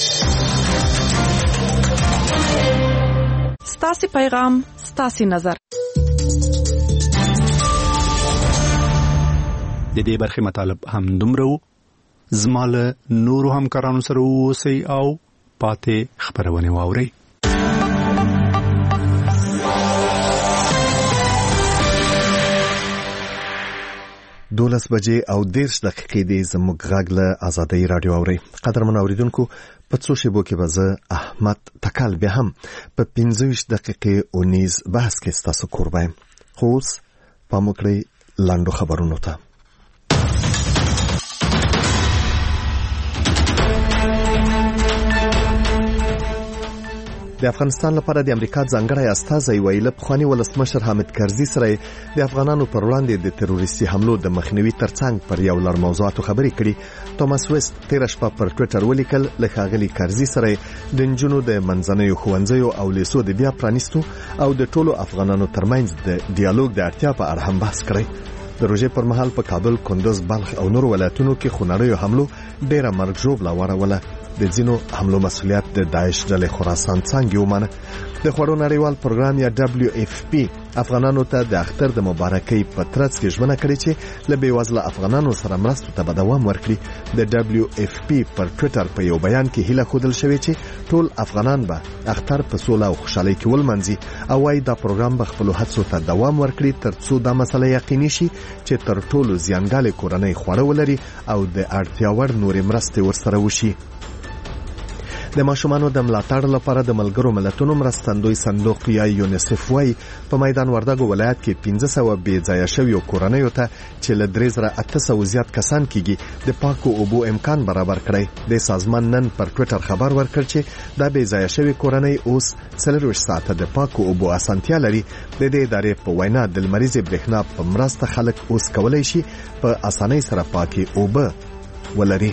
ستاسو پیغام ستاسو نظر د دې برخې مطالب هم دومره زماله نورو همکارانو سره اوسئ او پاتې خبرونه واورئ. دولس بجې او 10 دقیقې دی زموږ غږ له آزادۍ رادیو اورئ. قدرمن اوریدونکو په څو شیبو کې به زه احمد تکل بیا هم په 15 دقیقې اونیز بحث کې ستاسو کوربه یم. خو اوس پام وکړئ لاندو خبرونو ته. د افغانستان لپاره د امریکا ځانګړی استازی ویل پخوانی ولسمشر حامد کرزي سره د افغانانو پر وړاندې د تروریستي حملو د مخنیوي ترڅنګ پر یو لړ موضوعاتو خبرې کړي. توماس ویست تیر شپه پر ټوئیټر ولیکل له ښاغلي کرزي سره د نجونو د منځنیو ښوونځیو او لیسو د بیا پرانیستو او د ټولو افغانانو ترمنځ د ډیالوګ د اړتیا په اړه هم بحث کړی. د روژې پر مهال په کابل، کندوز، بلخ او نور ولایتونو کې خونړیو حملو ډیره مرګ ژوبله واړوله. د ځینو حملو مسؤلیت د داعش ډلې خراسان څنګه ومنه. د خوړو نړیوال پروګرام یا WFP افغانانو ته د اختر د مبارکۍ په ترڅ کې ژمنه کړې چې له بېوزله افغانانو سره مرستو ته به دوام ورکړي. د WFP پر ټوئیټر په یو بیان کې هیله ښودل شوې چې ټول افغانان به اختر په سوله او خوشحالۍ کې ولمانځي او وايي دا پروګرام به خپلو هڅو ته دوام ورکړي ترڅو دا مسله یقیني شي چې تر ټولو زیانګالې کورنۍ خواړه ولري او د اړتیا وړ نورې مرستې ورسره وشي. د ماشومانو د ملاتړ لپاره د ملګرو ملتونو مرستندوی صندوق یا یونیسف وايي په میدان وردګو ولایت کې 1500 بې ځایه شویو کورنیو ته چې له 3800 زیات کسان کېږي د پاکو اوبو امکان برابر کړی. د سازمان نن پر ټوئیټر خبر ورکړ چې دا بې ځایه شوی کورنۍ اوس 24 ساعته د پاکو اوبو اسانتیا لري. د دې ادارې په وینا د لمریزې برېښنا په مرسته خلک اوس کولای شي په اسانۍ سره پاکي اوبه ولري.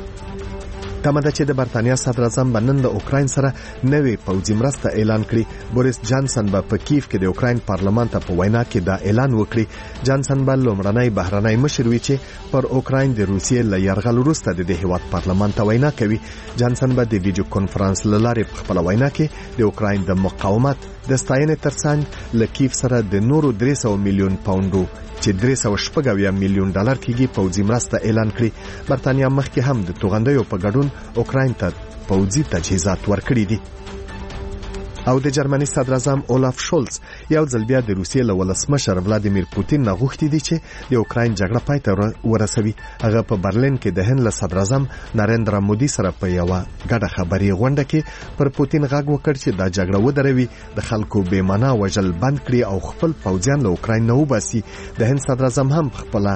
تمه ده چې د برتانیا صدر اعظم نن د اوکراین سره نوې پوځي مرسته اعلان کړي. بوریس جانسن به په کیف کې د اوکراین پارلمان ته په وینا کې دا اعلان وکړي. جانسن به لومړنی بهرنی مشر وي چې پر اوکراین د روسیې له یرغل وروسته د هیواد پارلمان ته وینا کوي. جانسن به د ویډیو کانفرنس له لارې په خپل وینا کې د اوکراین د مقاومت د ستاینې ترڅنګ له کیف سره د نورو 300 میلیون پاونډو چې 360 میلیون ډالر کېږي پوځي مرسته اعلان کړي. برتانیا مخکې هم د توغندیو په ګډون اوکراین ته پوځي تجهیزات ورکړي دي. او د جرمني صدر اعظم اولاف شولز یو ځل بیا د روسیې له ولسمشر ولادیمیر پوتین نه غوښتي دي چې د اوکراین جګړه پای ته ورسوي. هغه په برلین کې د هند له صدر اعظم نریندرا مودي سره په یو ګډه خبري غونډه کې پر پوتین غږ وکړ چې دا جګړه ودروي، د خلکو بې معنا وژل بند کړي او خپل پوځیان له اوکراین نه وباسي. د هند صدر اعظم هم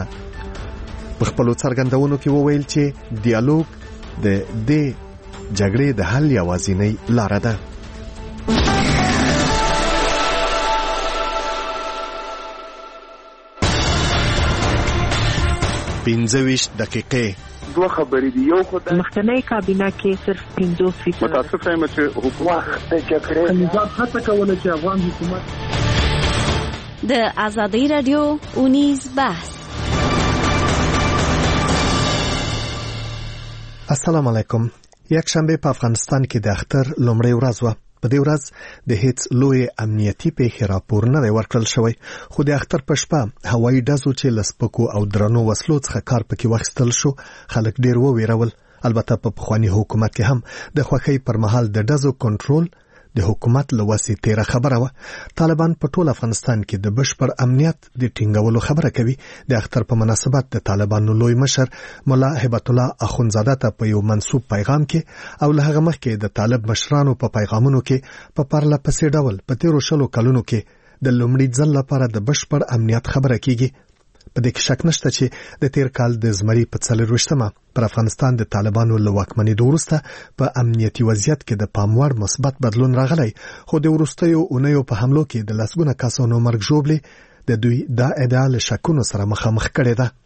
په خپلو څرګندونو کې وویل چې ډیالوګ د دې جګړې د حل یوازینۍ لاره ده. 15 دقیقې دوه خبرې دي. یو خو د مخکنی کابینه کې صرف 50% متاسفه یم چې حکومت د جګړې نظام هڅه کوله چې افغان حکومت د آزادۍ رادیو اونیز بحث. السلام علیکم. یک شنبه په افغانستان کې د اختر لومړی ورځ وه. په دې ورځ د هیڅ لوی امنیتي پیښې راپور نه دی ورکړل شوی، خو د اختر په شپه هوایي ډزو چې له سپکو او درنو وسلو څخه کار پکې واخیستل شو خلک ډېر وویرول. البته په پخواني حکومت کې هم د خوښۍ پر مهال د ډزو کنټرول د حکومت له وسې تیره خبره و. طالبان په ټول افغانستان کې د بشپړ امنیت د ټینګولو خبره کوي. د اختر په مناسبت د طالبانو لوی مشر مولا هبت الله اخونزاده ته په یو منسوب پیغام کې او له هغه مخکې د طالب مشرانو په پیغامونو کې په پرله پسې ډول په تیرو 20 کلونو کې د لومړي ځل لپاره د بشپړ امنیت خبره کیږي. په دې کې شک نشته چې د تیر کال د زمري په 24مه پر افغانستان د طالبانو له واکمنېدو وروسته په امنیتي وضعیت کې د پاموړ مثبت بدلون راغلی، خو د وروستیو اونیو په حملو کې د لسګونه کسانو مرګ ژوبلې د دوی دا ادعا له شکونو سره مخامخ کړې ده.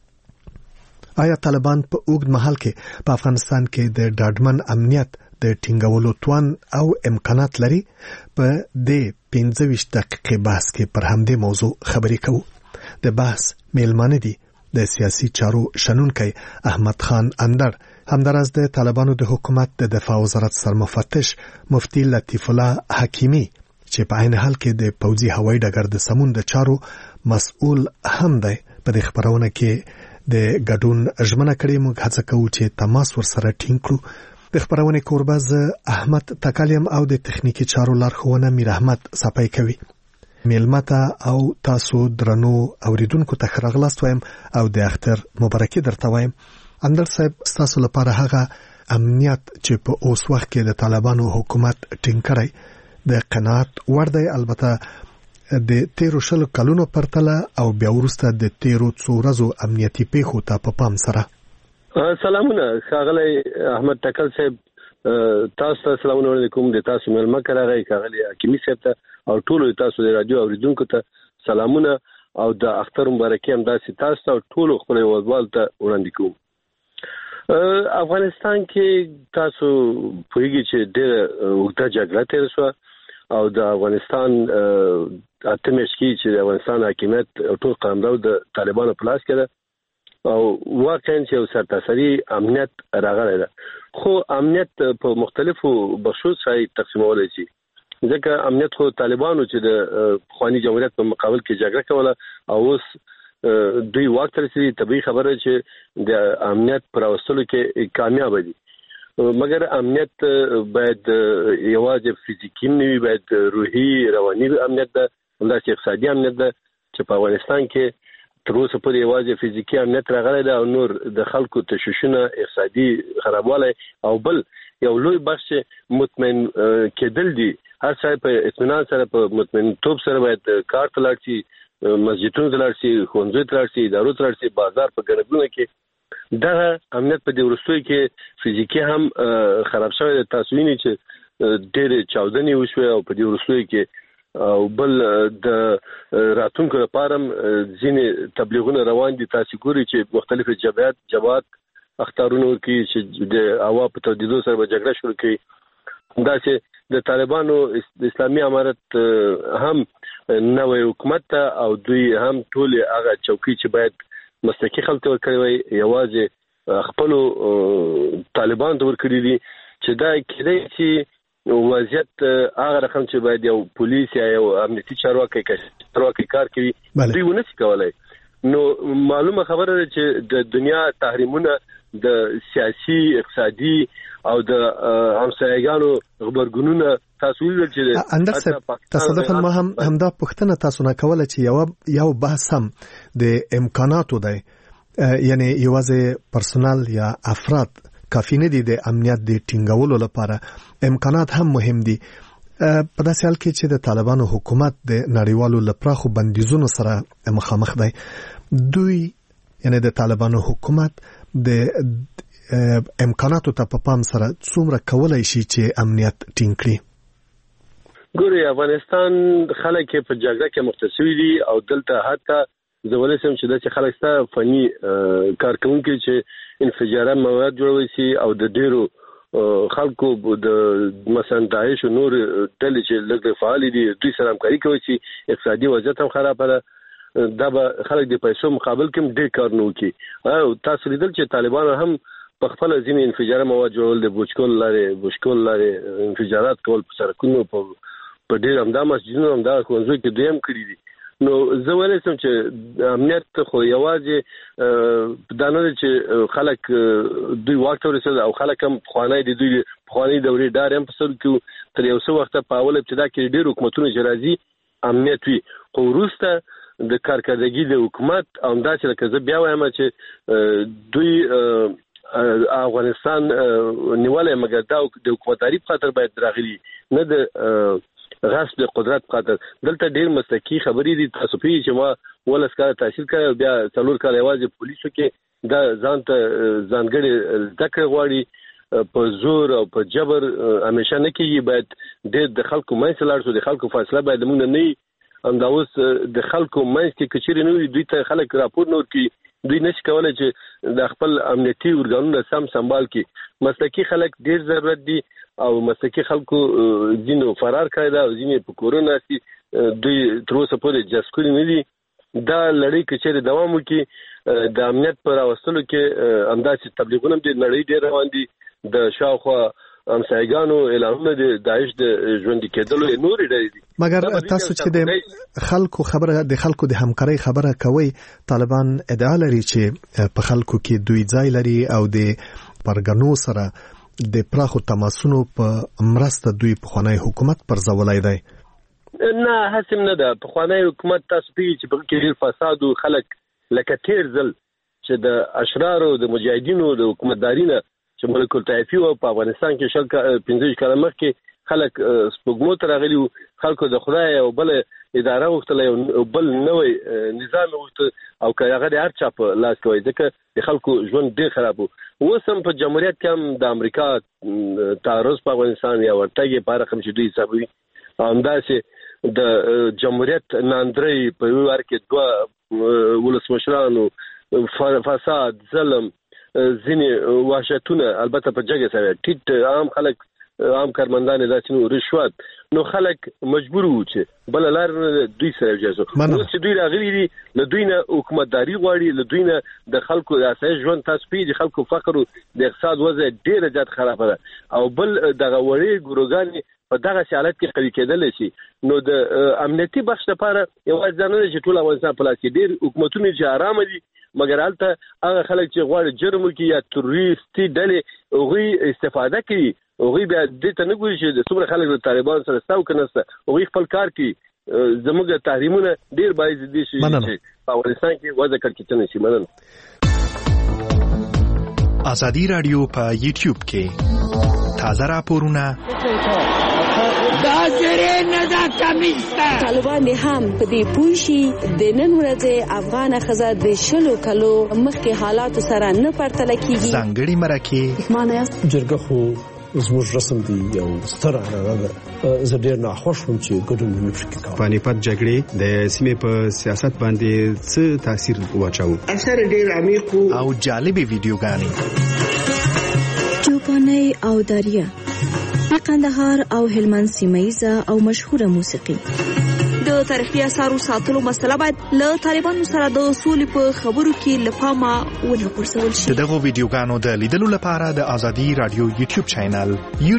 آیا طالبان په اوږد مهال کې په افغانستان کې د ډاډمن امنیت د ټینګولو توان او امکانات لري؟ په دې 15 دقیقې بحث کې پر همدې موضوع خبرې کوو. د بحث میلمانه دي د سیاسي چارو شنونکی احمد خان اندر، همداراز د طالبانو د حکومت د دفاع وزارت سرمفتش مفتی لطیف الله حکیمی چې په عین حال کې د پوځي هوایي ډګر د سمون د چارو مسؤل هم دی. په دې خبرونه کې د ګډون ژمنه کړې. موږ هڅه کوو چې تماس ورسره ټینګ کړو. د خبرونه کورباز احمد تکالیم او د تخنیکی چارو لارښوونه میر احمد صفای کوي. میلمته او تاسو درنو اوریدونکو ته ښه راغلاست وایم او د اختر مبارکي درته وایم. اندر صاحب، تاسو لپاره هغه امنیت چې په اوس وخت کې د طالبانو حکومت ټینګ کړی د قناعت وړ دی، البته د تیرو 20 کلونو پرتله او بیا وروسته د تیرو 2 ورځو امنیتي پیښو ته په پام سره. سلامونه ښاغلی احمد تکل صاحب، تاسو ته سلامونه علیکم. د تاسو ملما کراغی ښاغلی حکیمی صاحب ته او ټول تاسو د رادیو اوریدونکو ته سلامونه او د اختر مبارکي هم داسې تاسو ته ټول خپل وضوال ته وړاندې کوم. افغانستان کې تاسو پوهیږئ چې ډېر اوږده جګړه تېره شوه او د افغانستان اته میاشتې کې چې د افغانستان حاکمیت ټول قلمرو د طالبانو په لاس کې ده او واقعا چې یو سرتاسري امنیت راغلی ده، خو امنیت په مختلفو بخشو سره تقسیمولی شي. ځکه امنیت خو طالبانو چې د پخواني جمهوریت په مقابل کې جګړه کوله او اوس دوی واک ته رسېدي. طبیعي خبره چې د امنیت پر راوستلو کې کامیاب دي، مګر امنیت باید یوازې فزیکي نه وي، باید روحي رواني امنیت ده، همداسې اقتصادي امنیت ده چې په افغانستان کې تر اوسه پورې یوازې فزیکي امنیت راغلی ده او نور د خلکو تشویشونه، اقتصادي خرابوالی او بل یو لوی بخش مطمئن کېدل دي. هر ځای په اطمینان سره په مطمئنتوب سره باید کار ته لاړ شي، مسجدونو ته لاړ شي، ښوونځیو ته لاړ شي، ادارو ته لاړ شي، بازار په ګڼه کې. دغه امنیت په دې وروستیو کې فزیکي هم خراب شوی دی. تاسو وینئ چې ډېرې چاودنې وشوې او په دې وروستیو کې او بل د راتلونکو لپاره ځینې تبلیغونه روان دي. تاسو ګورئ چې مختلفې جبهات اختارونه ورکوي چې د هوا په تودېدو سره به جګړه شروع کوي. همداسې د طالبانو اسلامي امارت هم نوی حکومت ته او دوی هم ټول هغه چوکۍ چې باید مسلکي خلکو ورکړي وي یوازې خپلو طالبانو ته ورکړي دي، چې دا کېدای شي وضعیت هغه رقم چې باید یو پولیس یا یو امنیتي چارواکي کار کوي دوی ونه شي کولی. نو معلومه خبره ده چې د دنیا تحریمونه د سیاسي، اقتصادي او د همسایګانو خبرګونونه تاسو ویل چې اندر صاحب تصادفاً ما همدا پوښتنه تاسو نه کوله چې یو بحث هم د امکاناتو دی، یعنی یوازې پرسونل یا افراد کافی نه دي د امنیت د ټینګولو لپاره، امکانات هم مهم دي. په داسې حال کې چې د طالبانو حکومت د نړیوالو لپراخو بندیزونو سره مخامخ دی، دوی یعنی د طالبانو حکومت د امکاناتو ته په پام سره څومره کولای شي چې امنیت ټینګ کړي؟ ګوري افغانستان خلک په جګړه کې مختصوي دي او دلته حتی زه ولې سم چې د خلک سره فني کارکونکي چې انفجاره مواد جوړوي سي او د ډیرو خلکو د مثلا داعش او نور ډلې چې لږ فعال دي دوی سره همکاري کوي چې اقتصادي وضعیت هم خراب ده. دا به خلک د پیسو مقابل کې ډېر کار نه وکړي. او تاسو لیدل چې طالبان هم په خپل ځینې انفجاره مواد جوړول، د بوشکول لارې انفجارات کول په سړکونو په ډېر همدا مسجدونو همدا ښوونځیو کې دوی هم کړي دي. نو زه ویل سم چې امنیت خو یوازې دا نه چې خلک دوی واک ته ورسېدل او خلک هم خوانای دي دوی خواني دورې دار هم په سر کې تر یو څو وخت په اول ابتدا کې ډېر حکومتونه جرازي امنیت وي خو وروسته د کارکردګي د حکومت او داسې لکه زه بیا وایم چې دوی افغانستان نیولای مګر دا د حکومتداري په خاطر باید راغلي نه د غصب د قدرت په خاطر. دلته ډېر مسلکي خبرې دي تاسو پیږئ چې ما ولس کال تحصیل کړی بیا 4 کال یوازې پولیسو کې دا ځان ته ځانګړې زده کړې غواړي په زور او په جبر همیشه نه کېږي. باید د خلکو منځ لاړ شو د خلکو فاصله باید موږ نه هم دا اوس د خلکو منځ کې کچېرې نه وي دوی ته خلک راپور نه ورکوي دوی نشي کولی چې د خپل امنیتي ارګانونه سمبال کړي. مسلکي خلک ډېر ضرورت دي او مسلکي خلکو ځینو فرار کړی ده او ځینې په کورونه دي دوی تر اوسه پورې جذب کړي نه دي. دا لړۍ کچېرې دوام وکړي د امنیت په راوستلو کې همداسې تبلیغونه هم د نړۍ ډېر روان دي د شاوخوا همسایګانو اعلانونه د داعش د ژوندي کېدلو نورې ډلې دي. مګر تاسو چې د خلکو خبره د خلکو د همکارۍ خبره کوي طالبان ادعا لري چې په خلکو کې دوی ځای لري او د پرګنو سره د پراخو تماسونو په مرسته دوی په خوانی حکومت پر ځولای دی. نه هڅه نه ده په خوانی حکومت تاسو پیږئ چې په کې ډېر فساد او خلک لکه تیر ځل چې د اشرارو د مجاهدینو د حکومتداري نه چې ملک الطائفي او په افغانستان کې 15 کال مخکې خلک سپوږمۍ ته راغلي خلکو د خدای او بل اداره غوښتله او بل نوې نظام غوښته او که هغه د هر چا په لاس کوي ځکه د خلکو ژوند ډېر خراب و. اوس هم په جمهوریت کې هم د امریکا تعرض په افغانستان یا ورتګ په رقم چې دوی حسابوي همداسې د جمهوریت ناندرۍ په یو وار کې 2 ولسمشرانو فساد ظلم ځینې وحشتونه البته په جګه سره ټیټ عام خلک عام کارمندان داسې نو رشوت نو خلک مجبور وو چې بل لار دوی سره اجازه اوس چې دوی راغلي دي له دوی نه حکومتداري غواړي له دوی نه د خلکو د اساس ژوند تاسو پیږي خلکو فقر او د اقتصاد وضع ډیره زیات خراب ده او بل دغه وړي ګروګان په دغه حالت کې قوي کېدل شي نو د امنیتي بخش لپاره یوازې ځانونه چې ټول افغانستان په لاس کې ډیر حکومتونه چې آرام دي مګر هلته هغه خلک چې غواړي جرم وکړي یا تروریستي ډلې هغوی استفاده کوي هغوی بیا دې ته نه ګوري چې د څومره خلک د طالبانو سره ستا او که نسته هغوی خپل کار کوي زموږ تحریمونه ډېر باعث دي چې په افغانستان کې وضع کړکېچنه شي. مننه. ازادي راډیو په یوټیوب کې تازه راپورونه طالبان هم په دې پوښي د نن ورځې افغان خزه د 20 کلو مخکې حالات سره نه پرتله کیږي. ځانګړي مرکه معنی جرګه خو زموږ رسم دی یو ستر هغه زه ډېر ناخوښ وم چې ګډون مې پکې کاوه. پانیپت جګړې د سیمې په سیاست باندې څه تاثیر واچاوه؟ اثر ډېر عمیق او جالبې ویډیوګانې چوپاني او داریا د قندهار او هلمند سیمه‌ایزه او مشهوره موسیقي. د تاریخي اثارو ساتلو مسله باید له طالبانو سره د اصول په خبرو کې لپاره ونه غورځول شي. دغه ویډیوګانو د لیدلو لپاره د ازادي رادیو یوټیوب چینل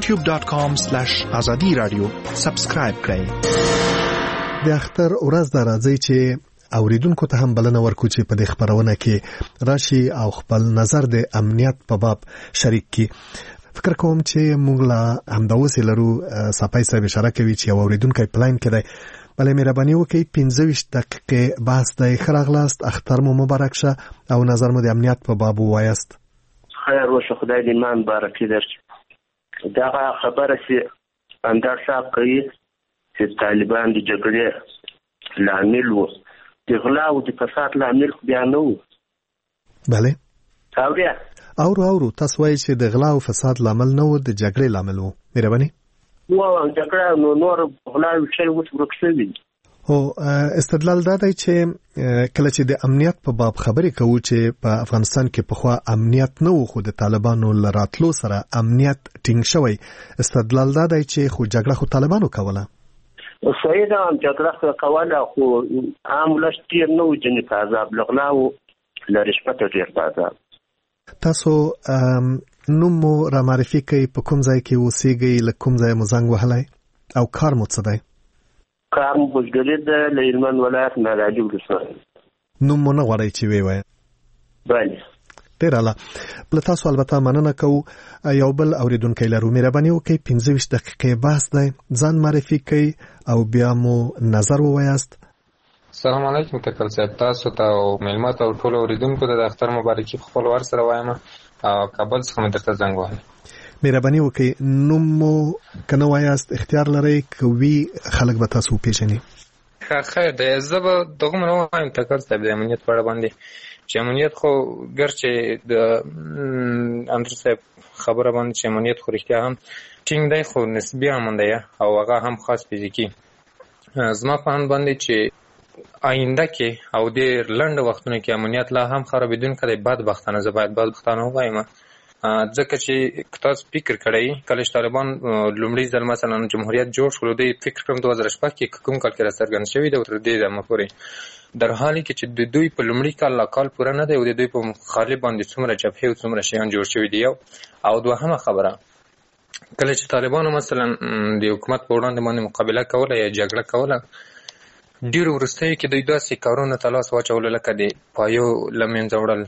youtube.com/azadiradio سبسکرایب کړئ. د اختر ورځ د راځي چې اوریدونکو ته هم بلنه ورکو چې په دې خبرونه کې راشي او خپل نظر د امنیت په باب شریک کی. فکر کوم چې موږ لا همداوسې لرو صفای صاحب اشاره کوي چې اوریدونکو پلان کړي بلې مهرباني وکړئ 15 دقیقې بحث د خراغلاست اختر مو مبارک شه او نظر مو د امنیت په باب وایست. خیر وشه خدای دې ایمان بارکي درکړي. دا خبره چې اندر صاحب کوي چې طالبان د جګړې لامل وو د غلا او د فساد لامل بیا نه وو. بله اوریا اورو تاسو وایي چې د غلا او فساد لامل نه و د جګړې لامل وو. مهرباني نو جګړه نور غلا او شی ورکړي. هو استدلال دا دی چې کله چې د امنیت په باب خبرې کوو چې په افغانستان کې پخوا امنیت نه و خو د طالبانو لراتلو سره امنیت ټینګ شوی استدلال دا دی چې خو جګړه خو طالبانو کوله. صحیح ده جګړه کوله خو عام ولس ډېر نه و جنې په عذاب لغلا او لرشپته ډېر په عذاب. تاسو نوم مو را معرفي کوي په کوم ځای کې اوسېږئ له کوم ځای مو زنګ وهلی او کار مو څه دی؟ کار مو بزګري ده له هلمند ولایت نادعلي ولسوالۍ. نوم مو نه غواړئ چې ووایئ؟ بله. ډېر اعلی. له تاسو البته مننه کوو. یو بل اورېدونکی لرو. مهرباني وکړئ 15 دقیقې بحث دی، ځان معرفي کړئ او بیا مو نظر ووایاست. السلام علیکم تکل صاحب، تاسو ته او مېلمه ته او ټولو اورېدونکو ته د اختر مبارکي په خپل وار سره وایم او کابل څخه مې درته زنګ وهلی. مهرباني وکړئ نوم مو که نه وایاست اختیار لرئ، که وي خلک به تاسو وپېژني. خیر دی، زه به دغومره ووایم تکل صاحب د امنیت په اړه باندې چې امنیت خو ګرچې د اندر صاحب خبره باندې چې امنیت خو رښتیا هم ټینګ دی خو نسبي امن دی او هغه هم خاص فزیکي. زما په اند باندې چې آینده کې او ډېر لنډ وختونو کې امنیت لا هم خرابېدونکی دی. بدبختانه زه باید بدبختانه ووایم، ځکه چې تاسو فکر کړئ کله چې طالبان لومړی ځل مثلا جمهوریت جوړ شول، دوی فکر کوم 2006 کې کوم کال کې راڅرګند شوي دی او تر دې دمه پورې در حالی کې چې د دوی په لومړي کال لا کال پوره نه دی او د دوی په مخالف باندې څومره جبهې او څومره شیان جوړ شوي دي. او دوهمه خبره، کله چې طالبانو مثلا د حکومت په وړاندې باندې مقابله کوله یا جګړه کوله، ډیرو وروستیو کې دوی داسې کارونو ته لاس واچول لکه د پایو له منځه وړل،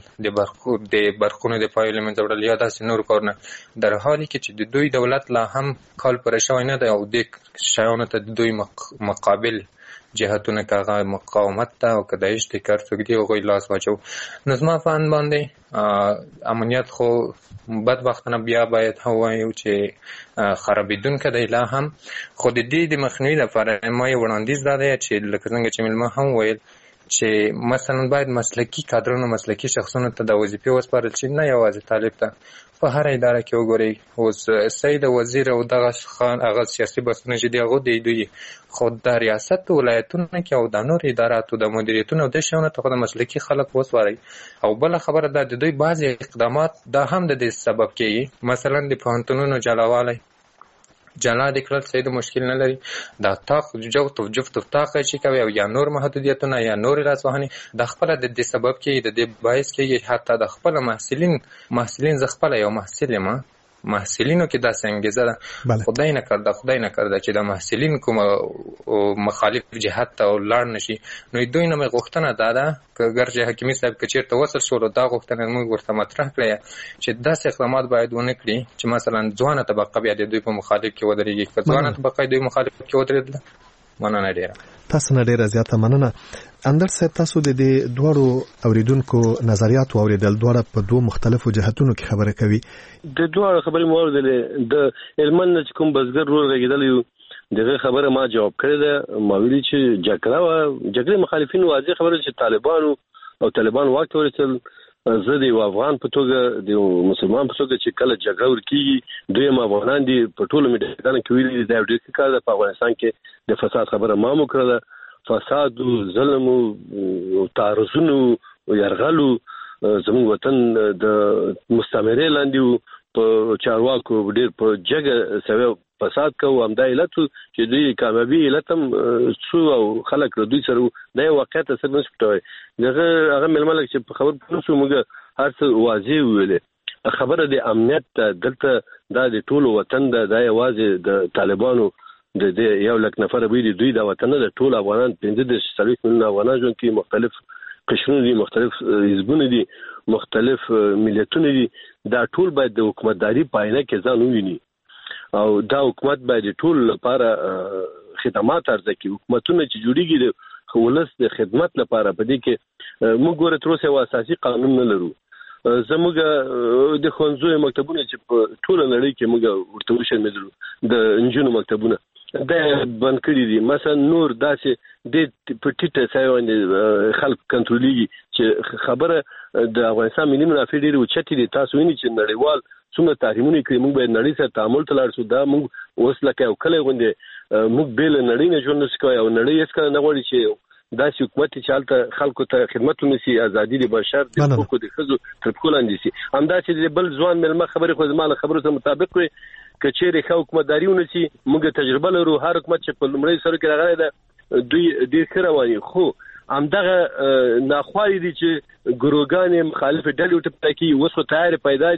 د برخونو د پایو له منځه وړل یا داسې نور کارونه، در حالی کې چې د دوی دولت لا هم کال پوره شوی نه دی او دې شیانو ته د دوی مقابل جهتونه که هغه مقاومت ته او که داعش د کار څوک دي هغوی لاس واچو. نو زما په اند باندې امنیت خو بدبختانه بیا باید ووایو چې خرابېدونکی دی لا هم، خو د دې د مخنیوي لپاره ما یو وړاندیز دا دی چې لکه څنګه چې مېلمه هم ویل چې مثلا باید مسلکي کادرونو مسلکي شخصونو ته د وظیفې وسپارل شي، نه یوازې طالب ته. په هر اداره کې وګورئ اوس سید وزیر او دغه خان هغه سیاسي بحثونه چې دي هغه د دوی خو د ریاست ولایتونو کې او د نور اداراتو د مدیریتونو د شیانو ته د مسلکي خلک وسپارئ. او بله خبره ده د دوی بعضې اقدامات دا هم د دې سبب کېږي، مثلا د پوهنتونونو جلاوالی جلا د کړل څه د مشکل نه لري، دا تاق جفت تاق چې کوي او یا نور محدودیتونه یا نور لاسوهنې د خپل د دې سبب کې د دې باعث کېږي حتی د خپل محصلین ز خپل یو محصل ما محصلینو کې دا څنګه ده خدای نه کړدا چې د محصلین کوم مخالف جهت ته لاړ نشي. نو دوی نه غوښتنه ده که ګرځي حکیمي صاحب کچیر ته وصل شو دا غوښتنه موږ ورته مطرح کړې چې داسې اقدامات باید ونه کړي چې مثلا ځوانه طبقه بیا د دوی په مخالف کې ودرېږي، که ځوانه طبقه دوی مخالف کې ودرېدله. مننه ډیره، تاسو نه ډیره زیاته مننه. اندر صاحب تاسو د دې دوړو اوریدونکو نظریات اوریدل، دوړه په دوه مختلفو جهتونو کې خبره کوي. د دوه خبرې مو اوریدلې، د هلمند چې کوم بزګر رول غږیدل یو دغه خبره ما جواب کړی ده. ما ویلي چې جګړه مخالفین واضح خبره چې طالبان واک ورسل، زه د افغان په توګه د مسلمان په توګه چې کله جګړه ورکیږي دوی افغانان دي په ټولو میدانونو کې ویلي دا ډېر کار ده. په افغانستان کې د فساد خبره ما مو کړله، فساد او ظلم او تعرضونو او يرغلو زموږ وطن د مستعمره لاندې په چارواکو ډېر په جګه سوي فساد کوو. همدا علت چې دوی کامیابی علت هم څو او خلک دوی سره د واقعیت سره نشي پټوي. هغه ململ چې په خبر پوسو موږ هر څه واضح ویلې خبره د امنیت دلته دا د ټولو وطن د یوازې د طالبانو د یو لک نفر به دوی د وطن د ټول افغانان 15 ملیون افغانان ژوند کې مختلف قشرونه دي، مختلف حزبونه دي، مختلف ملتونه دي. دا ټول باید د حکومتداري پاینه کې ځان وویني او دا حکومت باید ټول لپاره خدمات ارزه کوي. حکومتونه چې جوړیږي د ولس د خدمت لپاره په دې کې موږ ګوره تر اوسه اساسي قانون نه لرو. زموږ د ښوونځیو مکتبونه چې په ټول نړۍ کې موږ ورته وشرمېدلو د انجونو مکتبونه دا بند کړي دي. مثلا نور داسې د پټیټه سایوانې خلک کنټرولېږي چې خبره د افغانستان ملي منافع ډېرې اوچتې دي. تاسو وینئ چې نړیوال څومره تحریمونه کړي، موږ باید نړۍ سره تعامل ته لاړ شو. دا موږ اوس لکه یو کلی غوندې موږ بې له نړۍ نه ژوند نشو کولی او نړۍ هېڅکله نه غواړي چې داسې حکومت چې هلته خلکو ته خدمت ونیسي، ازادي د بشر د حقوقو د ښځو تر پښو لاندې شي. همداسې د بل ځوان مېلمه خبرې خو زما له خبرو سره مطابق وي که چیرې ښه حکومتداري ونیسي. موږ تجربه لرو، هر حکومت چې په لومړي سر کې راغلی ده دوی ډېر ښه رواني، خو همدغه ناخوالې دي چې ګروګانې مخالف ډلې ورته پیدا کېږي. اوس خو تیارې پیدا دي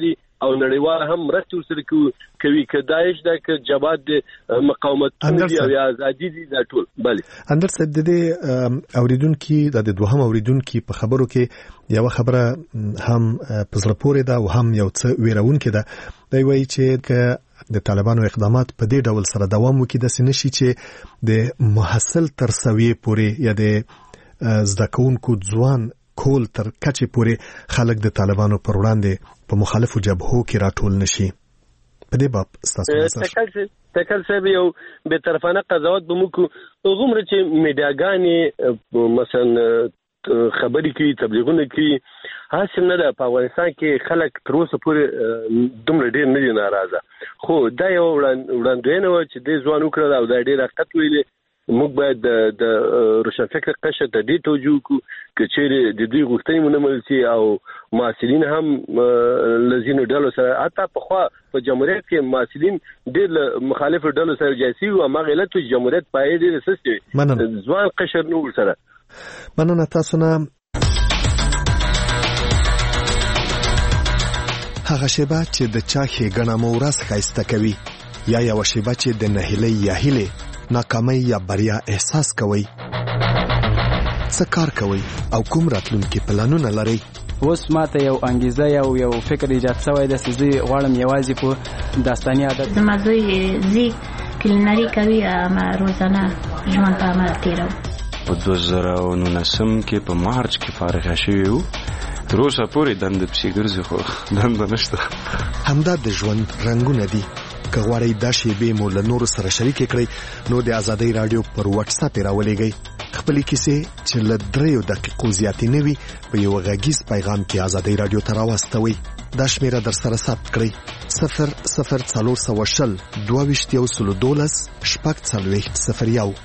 او نړیوال هم مرسته ورسره کوي که داعش د ک جبهات د مقاومت او ازادي دي دا ټول. بله اندر صاحب د دې اوریدونکو د دوهم اوریدونکو په خبرو کې یو خبره هم پزړه پورې ده او هم یو څه ویرونکې ده. دی وایي چې د طالبانو اقدامات په دې ډول سره دوام وکړي د سنشي چې د محصل تر سویې پورې یا د زده کوونکو ځوان کول تر کچې پورې خلک د طالبانو پر وړاندې په مخالفو جبهو کې راټول نشي. په دې باب تاسو نظر تکل صاحب یو به طرفانه قضاوت به موږ غومره چې میډیاګانې مثلا خبري کوي تبلیغونه کوي حاصل نه ده. په افغانستان کې خلک تر اوسه پورې دومره ډېر نه دي ناراضه. خو دا یو وړاندوینه وه چې دې ځوان وکړه او دا ډېر حقیقت ویلې. موږ باید د روشنفکر قشر ته دې توجه وکړو که چیرې د دوی غوښتنې ونه منل شي او محصلین هم له ځینو ډلو سره حتی پخوا په جمهوریت کې محصلین ډېر له مخالفو ډلو سره جای شوي وو. هماغه علت و چې جمهوریت پایې ډېرې سستې وې ځوان قشر نه ورسره. مننه تاسو نه. هغه شیبه چې د چا ښېګڼه مو ورځ ښایسته کوي یا یوه شیبه چې د نهیلۍ یا هیلې ناکامۍ یا بریا احساس کوئ. څه کار کوئ او کوم راتلونکي پلانونه لرئ؟ اوس ماته یو انګیزه یو فکر ایجاد شوی دی چې زه غواړم یوازې په داستاني عادت زما زوی زی کلینري کوي ما روزانه ژوند په عمل تیرو. په 2019 کې په مارچ کې فارغ شوی وو. تر اوسه پورې دنده پسې ګرځي خو دنده نشته. همدا د ژوند رنګونه دي. که غواړئ دا شیبې مو له نورو سره شریکې کړئ نو د ازادۍ راډیو پر واتس اپ راولېږئ. خپلې کیسې چې له 3 دقیقو زیاتې نه وي په یو غږیز پیغام کې ازادۍ راډیو ته راواستوئ. دا شمیره در سره ثبت کړئ 00420 22 40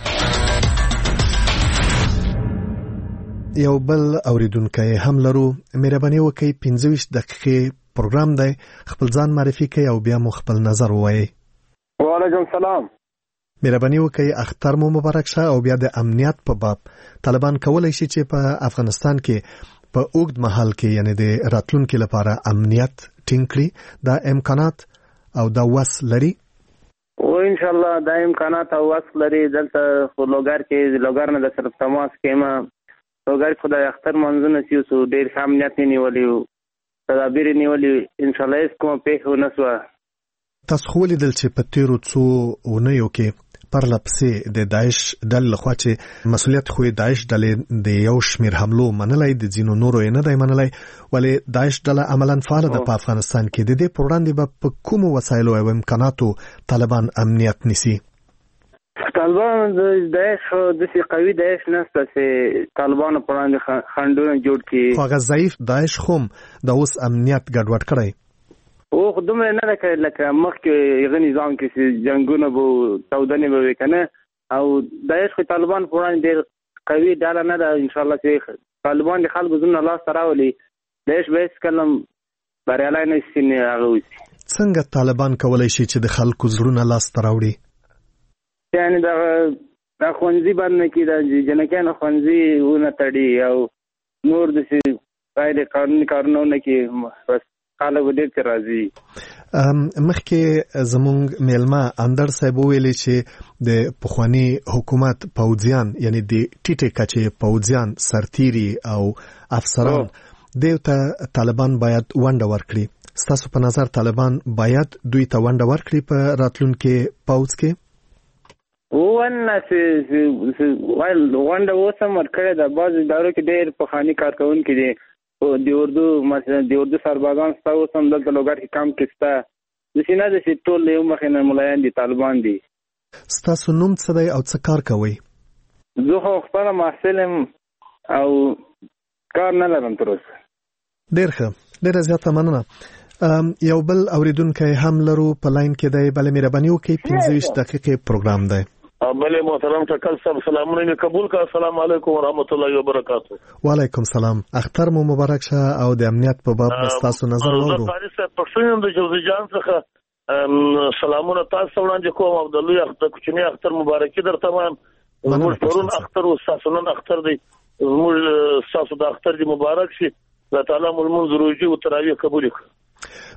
یو بل اوریدونکی هم لرو. مهرباني وکړئ 25 دقیقې پروګرام دی. خپل ځان معرفي کړئ او بیا مو خپل نظر ووایئ. وعلیکم سلام. مهرباني وکړئ اختر مو مبارک شه او بیا د امنیت په باب طالبان کولی شي چې په افغانستان کې په اوږد مهال کې یعنی د راتلونکي لپاره امنیت ټینګ کړي. دا امکانات او دا وس لري؟ او ان شاء الله دا امکانات او وس لري. دلته خو لوګر نه د صرف تماس کېما لوګر خدای اختر منځونه سیو ډېر امنیت نیولی تدابیر نیولي ان شاء الله کوم پیښه ونه سوه. تاسو خو ولیدل چې په تیرو څو اونیو کې پرله پسې د داعش ډلې لخوا چې مسؤلیت خو داعش ډلې د یو شمېر حملو منلی د ځینو نورو یې نه دی منلی ولې داعش ډله عملا فعاله ده په افغانستان کې. د دې پر وړاندې به په کومو وسایلو او امکاناتو طالبان امنیت نیسي؟ طالبان د داعش داسې قوي داعش نشته چې طالبانو پر وړاندې خنډونه جوړ کړي. خو هغه ضعیف داعش خو د اوس امنیت ګډوډ کړی او خو دومره نه ده لکه مخکې هغه نظام کې چې جنګونه به چاودنې به وي که نه. او داعش خو طالبان پر وړاندې ډېر قوي ډله نه ده. انشاءالله چې طالبان د خلکو زړونه لاسته راولي داعش به هېڅکله بریالی نه شي هغه وشي. څنګه طالبان کولی شي چې د خلکو زړونه لاسته راوړي؟ یعنی دا ښوونځي باندې کې د جنکیانو ښوونځي ونه تړي او نور داسې غیر قانوني کارونه ونه کړي بس خلک به ډېر ترې راځي. مخکې زموږ میلمه اندر صاحب وویلې چې د پخواني حکومت پوځیان یعنی د ټیټې کچې پوځیان سرتیري او افسران دیو ته طالبان باید ونډه ورکړي. ستاسو په نظر طالبان باید دوی ته ونډه ورکړي په راتلونکي پوځ کې؟ ونه ونډه اوس هم ورکړې ده. بعضې ادارو کې ډېر پخواني کارکوونکي دي. د اردو مثلا د اردو سربازان شته اوس هم دلته لوګر کې کم کې شته. داسې نه ده چې ټول له یو مخې نه ملایان دي طالبان دي. ستاسو نوم څه دی او څه کار کوئ؟ زه خو خپله محصل یم او کار نه لرم تر اوسه. ډېر ښه، ډېره زیاته مننه. یو بل اوریدونکی هم لرو په لاین کې دی. بله مهرباني وکړئ 25 دقیقې پروګرام دی. بله محترم ټکل صاحب سلامونه مې قبول کړه. السلام علیکم ورحمت الله وبرکاتہ. وعلیکم سلام. اختر مو مبارک شه او د امنیت په باب تاسو نظر واورو. زه قاری صاحب پښتون د جوزي جان څخه سلامونه تاسو وړاندې کوم. عبدالله اختر کوچنی اختر مبارکي درته وایم. زموږ پرون اختر او تاسو نن اختر دی. زموږ تاسو د اختر دی مبارک شي. الله تعالی مو المنذ روجي او تراویح قبول کړي.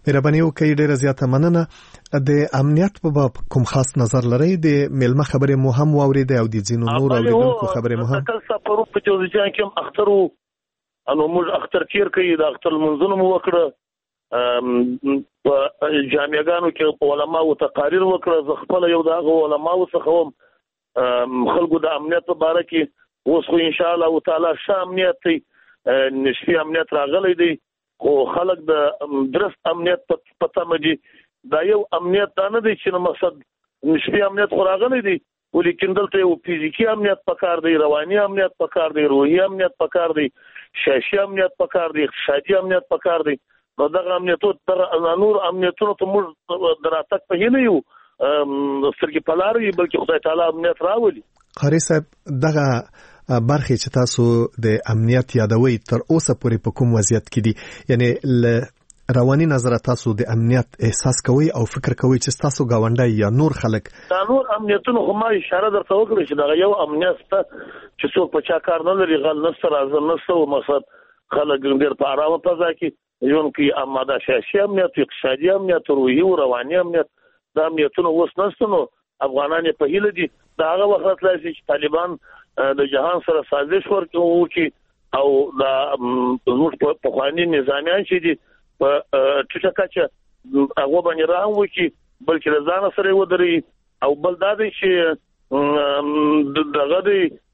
مهرباني وکړئ، ډیره زیاته مننه. د امنیت په باب کوم خاص نظر لرئ؟ د میلمه خبرې مو هم واوریدې او د ځینو نور اوریدونکو خبرې مو هم. کله سفرو په جوزجان کې هم اخترو انو موږ اختر تیر کوي، د اختر منځونه مو وکړه، په جامعګانو کې علماء او تقاریر وکړه. زه خپل یو دغه علماء څخه هم خلکو د امنیت په اړه کې اوس خو ان شاء الله تعالی ښه امنیت دی، نشفي امنیت راغلی دی، خو خلک د درست امنیت په تمه دي. دا یو امنیت دا نه دی چې مقصد نشفي امنیت خو راغلی دی، ولیکن دلته یو فزیکي امنیت پکار دی، رواني امنیت پکار دی، روحي امنیت پکار دی، سیاسي امنیت پکار دی، اقتصادي امنیت پکار دی. نو دغه امنیتو تر نور امنیتونو ته موږ دراتک په هیله یو سترګې په لار وي، بلکې خدای تعالی امنیت راولي. قاری صاحب، دغه برخه چې تاسو د امنیت یادوي تر اوسه پورې په کوم وضعیت کې دي؟ یعنی رواني نظر تاسو د امنیت احساس کوي او فکر کوي چې تاسو گاونډي یا نور خلک دا نور امنیتونو خو ما اشاره درته وکړه چې دا یو امنیت ته چې څوک په چا کار نه لري، غل نشته، راځم نشته، او مقصد خلک ډېر په آرامه فضا کې ژوند کوي. اما دا سیاسي امنیت، اقتصادي امنیت، روحي او رواني امنیت، دا امنیتونه اوس نشته. نو افغانان په هیله دي دا هغه وخت لاسي چې طالبان د جهان سره سازش وکړي او دا زموږ په خواني نظامیان چې دي په ټیټه کچه هغه باندې راهم وکړي، بلکې د ځان سره ودري. او بل دا دی چې دغه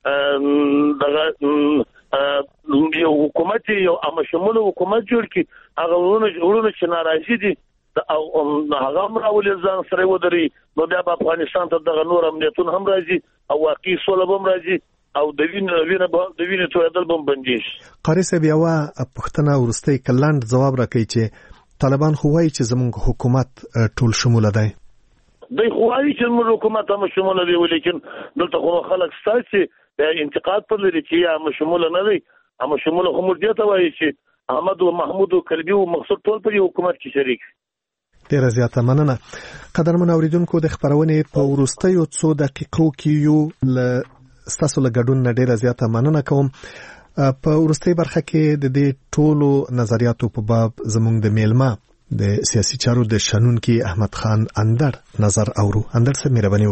یو حکومت، یو عامه شموله حکومت جوړ کړي. هغه ورونه چې ناراضي دي او هغه هم راولي ځان سره ودري، نو بیا په افغانستان ته دغه نور امنیتونه هم راځي او واقعي سوله هم راځي او د وینې تویدل به بندېږي. قاری صاحب، یوه پوښتنه وروستۍ کلاند ځواب راکوي چې طالبان خو وایي چې زموږ حکومت ټول شموله دی. دوی خو وایي چې زموږ حکومت هم شموله دی، ولیکن دلته خو خلک ستا چې انتقاد پر لري چې هم شموله نه دی. هم شموله خو موږ دې ته وایي چې احمد او محمود او کلبي او مقصود ټول په یو حکومت کې شریک. ډیره زیاته مننه. قدرمن اوریدونکو، د خبرونې په وروستیو څو دقیقو کې یو ستاسو له ګډون نه ډیره زیاته مننه کوم. په وروستۍ برخه کې د دې ټولو نظریاتو په باب زموږ د میلمه د سیاسي چارو د شنونکي احمد خان اندر نظر اورو. اندر صاحب، مهرباني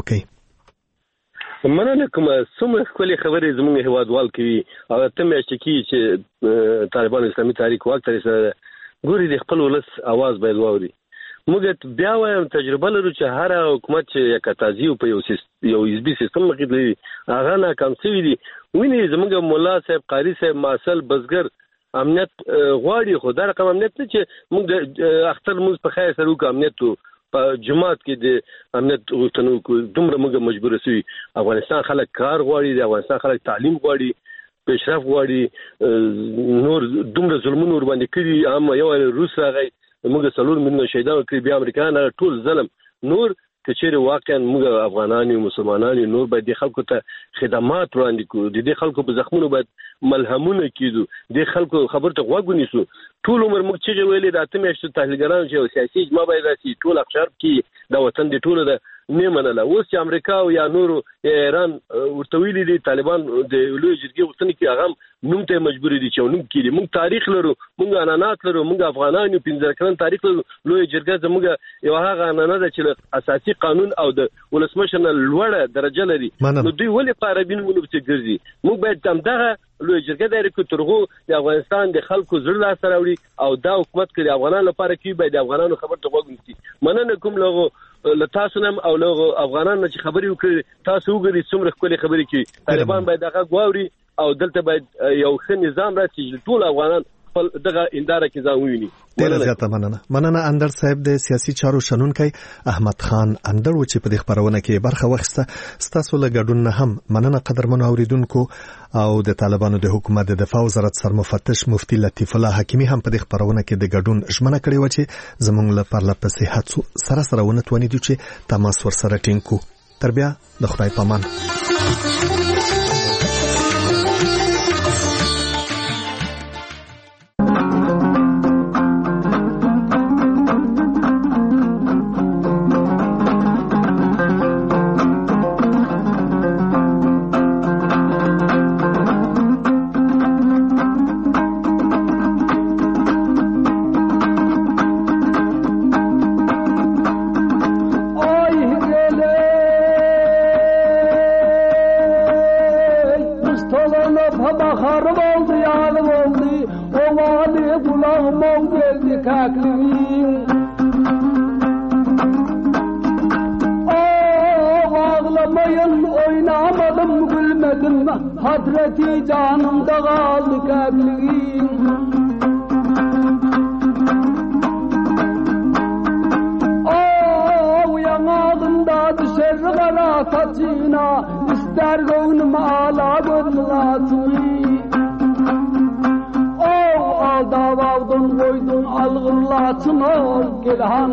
وکړئ. مننه کوم. څومره ښکلې خبرې زموږ هیوادوال کوي او ته مې شکی چې طالبان اسلامي تاریخ وخت سره ګوري د خپل ولس आवाज باید واوري. موږ بیا وایم تجربه لرو چې هر حکومت چې یکتازي په یو حزبي سیستم کې دی هغه ناکام شوی دی. ویني زموږ مولا صاحب، قاری صاحب، ماسل، بزګر امنیت غواړي، خو دا رقم امنیت نه چې موږ د اختر موږ په خیر سره وکړو. امنیت په جماعت کې د امنیت غوښتنو کو دومره موږ مجبور شوي. افغانستان خلک کار غواړي، د افغانستان خلک تعلیم غواړي، پیشرفت غواړي. نور دومره ظلمونه ور باندې کړي، هم یو روس راغی موږ 4 میلیونه شهیدان کړي، بیا امریکایان ټول ظلم. نور کچېره واقعا موږ افغانان او مسلمانان نور باید د خلکو ته خدمات وړاندې کړو، د دې خلکو په زخمونو باید ملهمونه کیدو، د خلکو خبرته غوږ ونیسو. ټول عمر موږ چې ویلې د اتمېشت تحلیلګران چې سیاسي اجماع باید راسي، ټول اقشار کې د وطن د ټولو د نه منله. اوس چې امریکا او یا نورو ایران ورته ویلي دي طالبان د لوی جرګې غوښتنې کې هغه نوم ته مجبور دي چې نوم کړي. موږ تاریخ لرو، موږ عنعنات لرو، موږ افغانان یو 15 کلن تاریخ لرو. لوی جرګه زموږ یو هغه عنعنه ده چې اساسي قانون او د ولسمشر نه لوړه درجه لري. نو دوی ولې په عربي نومونو پسې ګرځي؟ موږ باید همدغه لوی جرګه دایره کې ترغو د افغانستان د خلکو زړه لاس راوړي او دا حکومت کې د افغانانو لپاره کې باید د افغانانو خبر ته غوږ ونیسي. مننه کوم لغو لتاسو نم او لغو افغانانو چې خبرې وکړي، تاسو وګورئ څومره ښکلې خبرې کوي. طالبان باید هغه غواړي او دلته باید یو ښه نظام راسي چې ټول افغانان خپل دغه انداره کې ځان وویني. ډیره زیاته مننه اندر صاحب. د سیاسي چارو شنونکی احمد خان اندر و چې په دې خبرونه کې برخه واخیسته. ستاسو له ګډون نه هم مننه قدرمنو اوریدونکو. او د طالبانو د حکومت د دفاع وزارت سرمفتش مفتی لطیف الله حکیمی هم په دې خبرونه کې د ګډون ژمنه کړې و چې زموږ لپاره په صحت سره ونتونی دي چې تماس ورسره ټینګ کو. تر بیا د خدای پامان. pekakliğin Ağlamayın oynamadım gülmedim Hadreti canımda kaldı kekliğin Yanağında düşer kara saçına İster gönlüm ağla gönlülatını Alda vardın koydun algırlatını Gelhan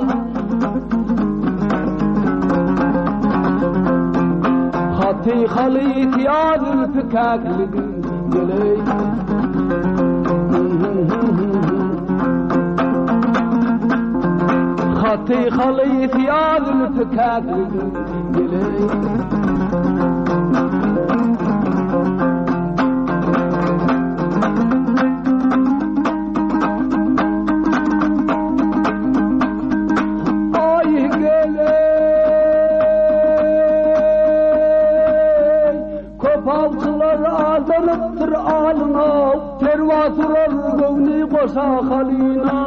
Hati halit yadın pekakli Geley Hati halit yadın pekakli Geley Azanıptır alına Tervatırır gövni koşa halina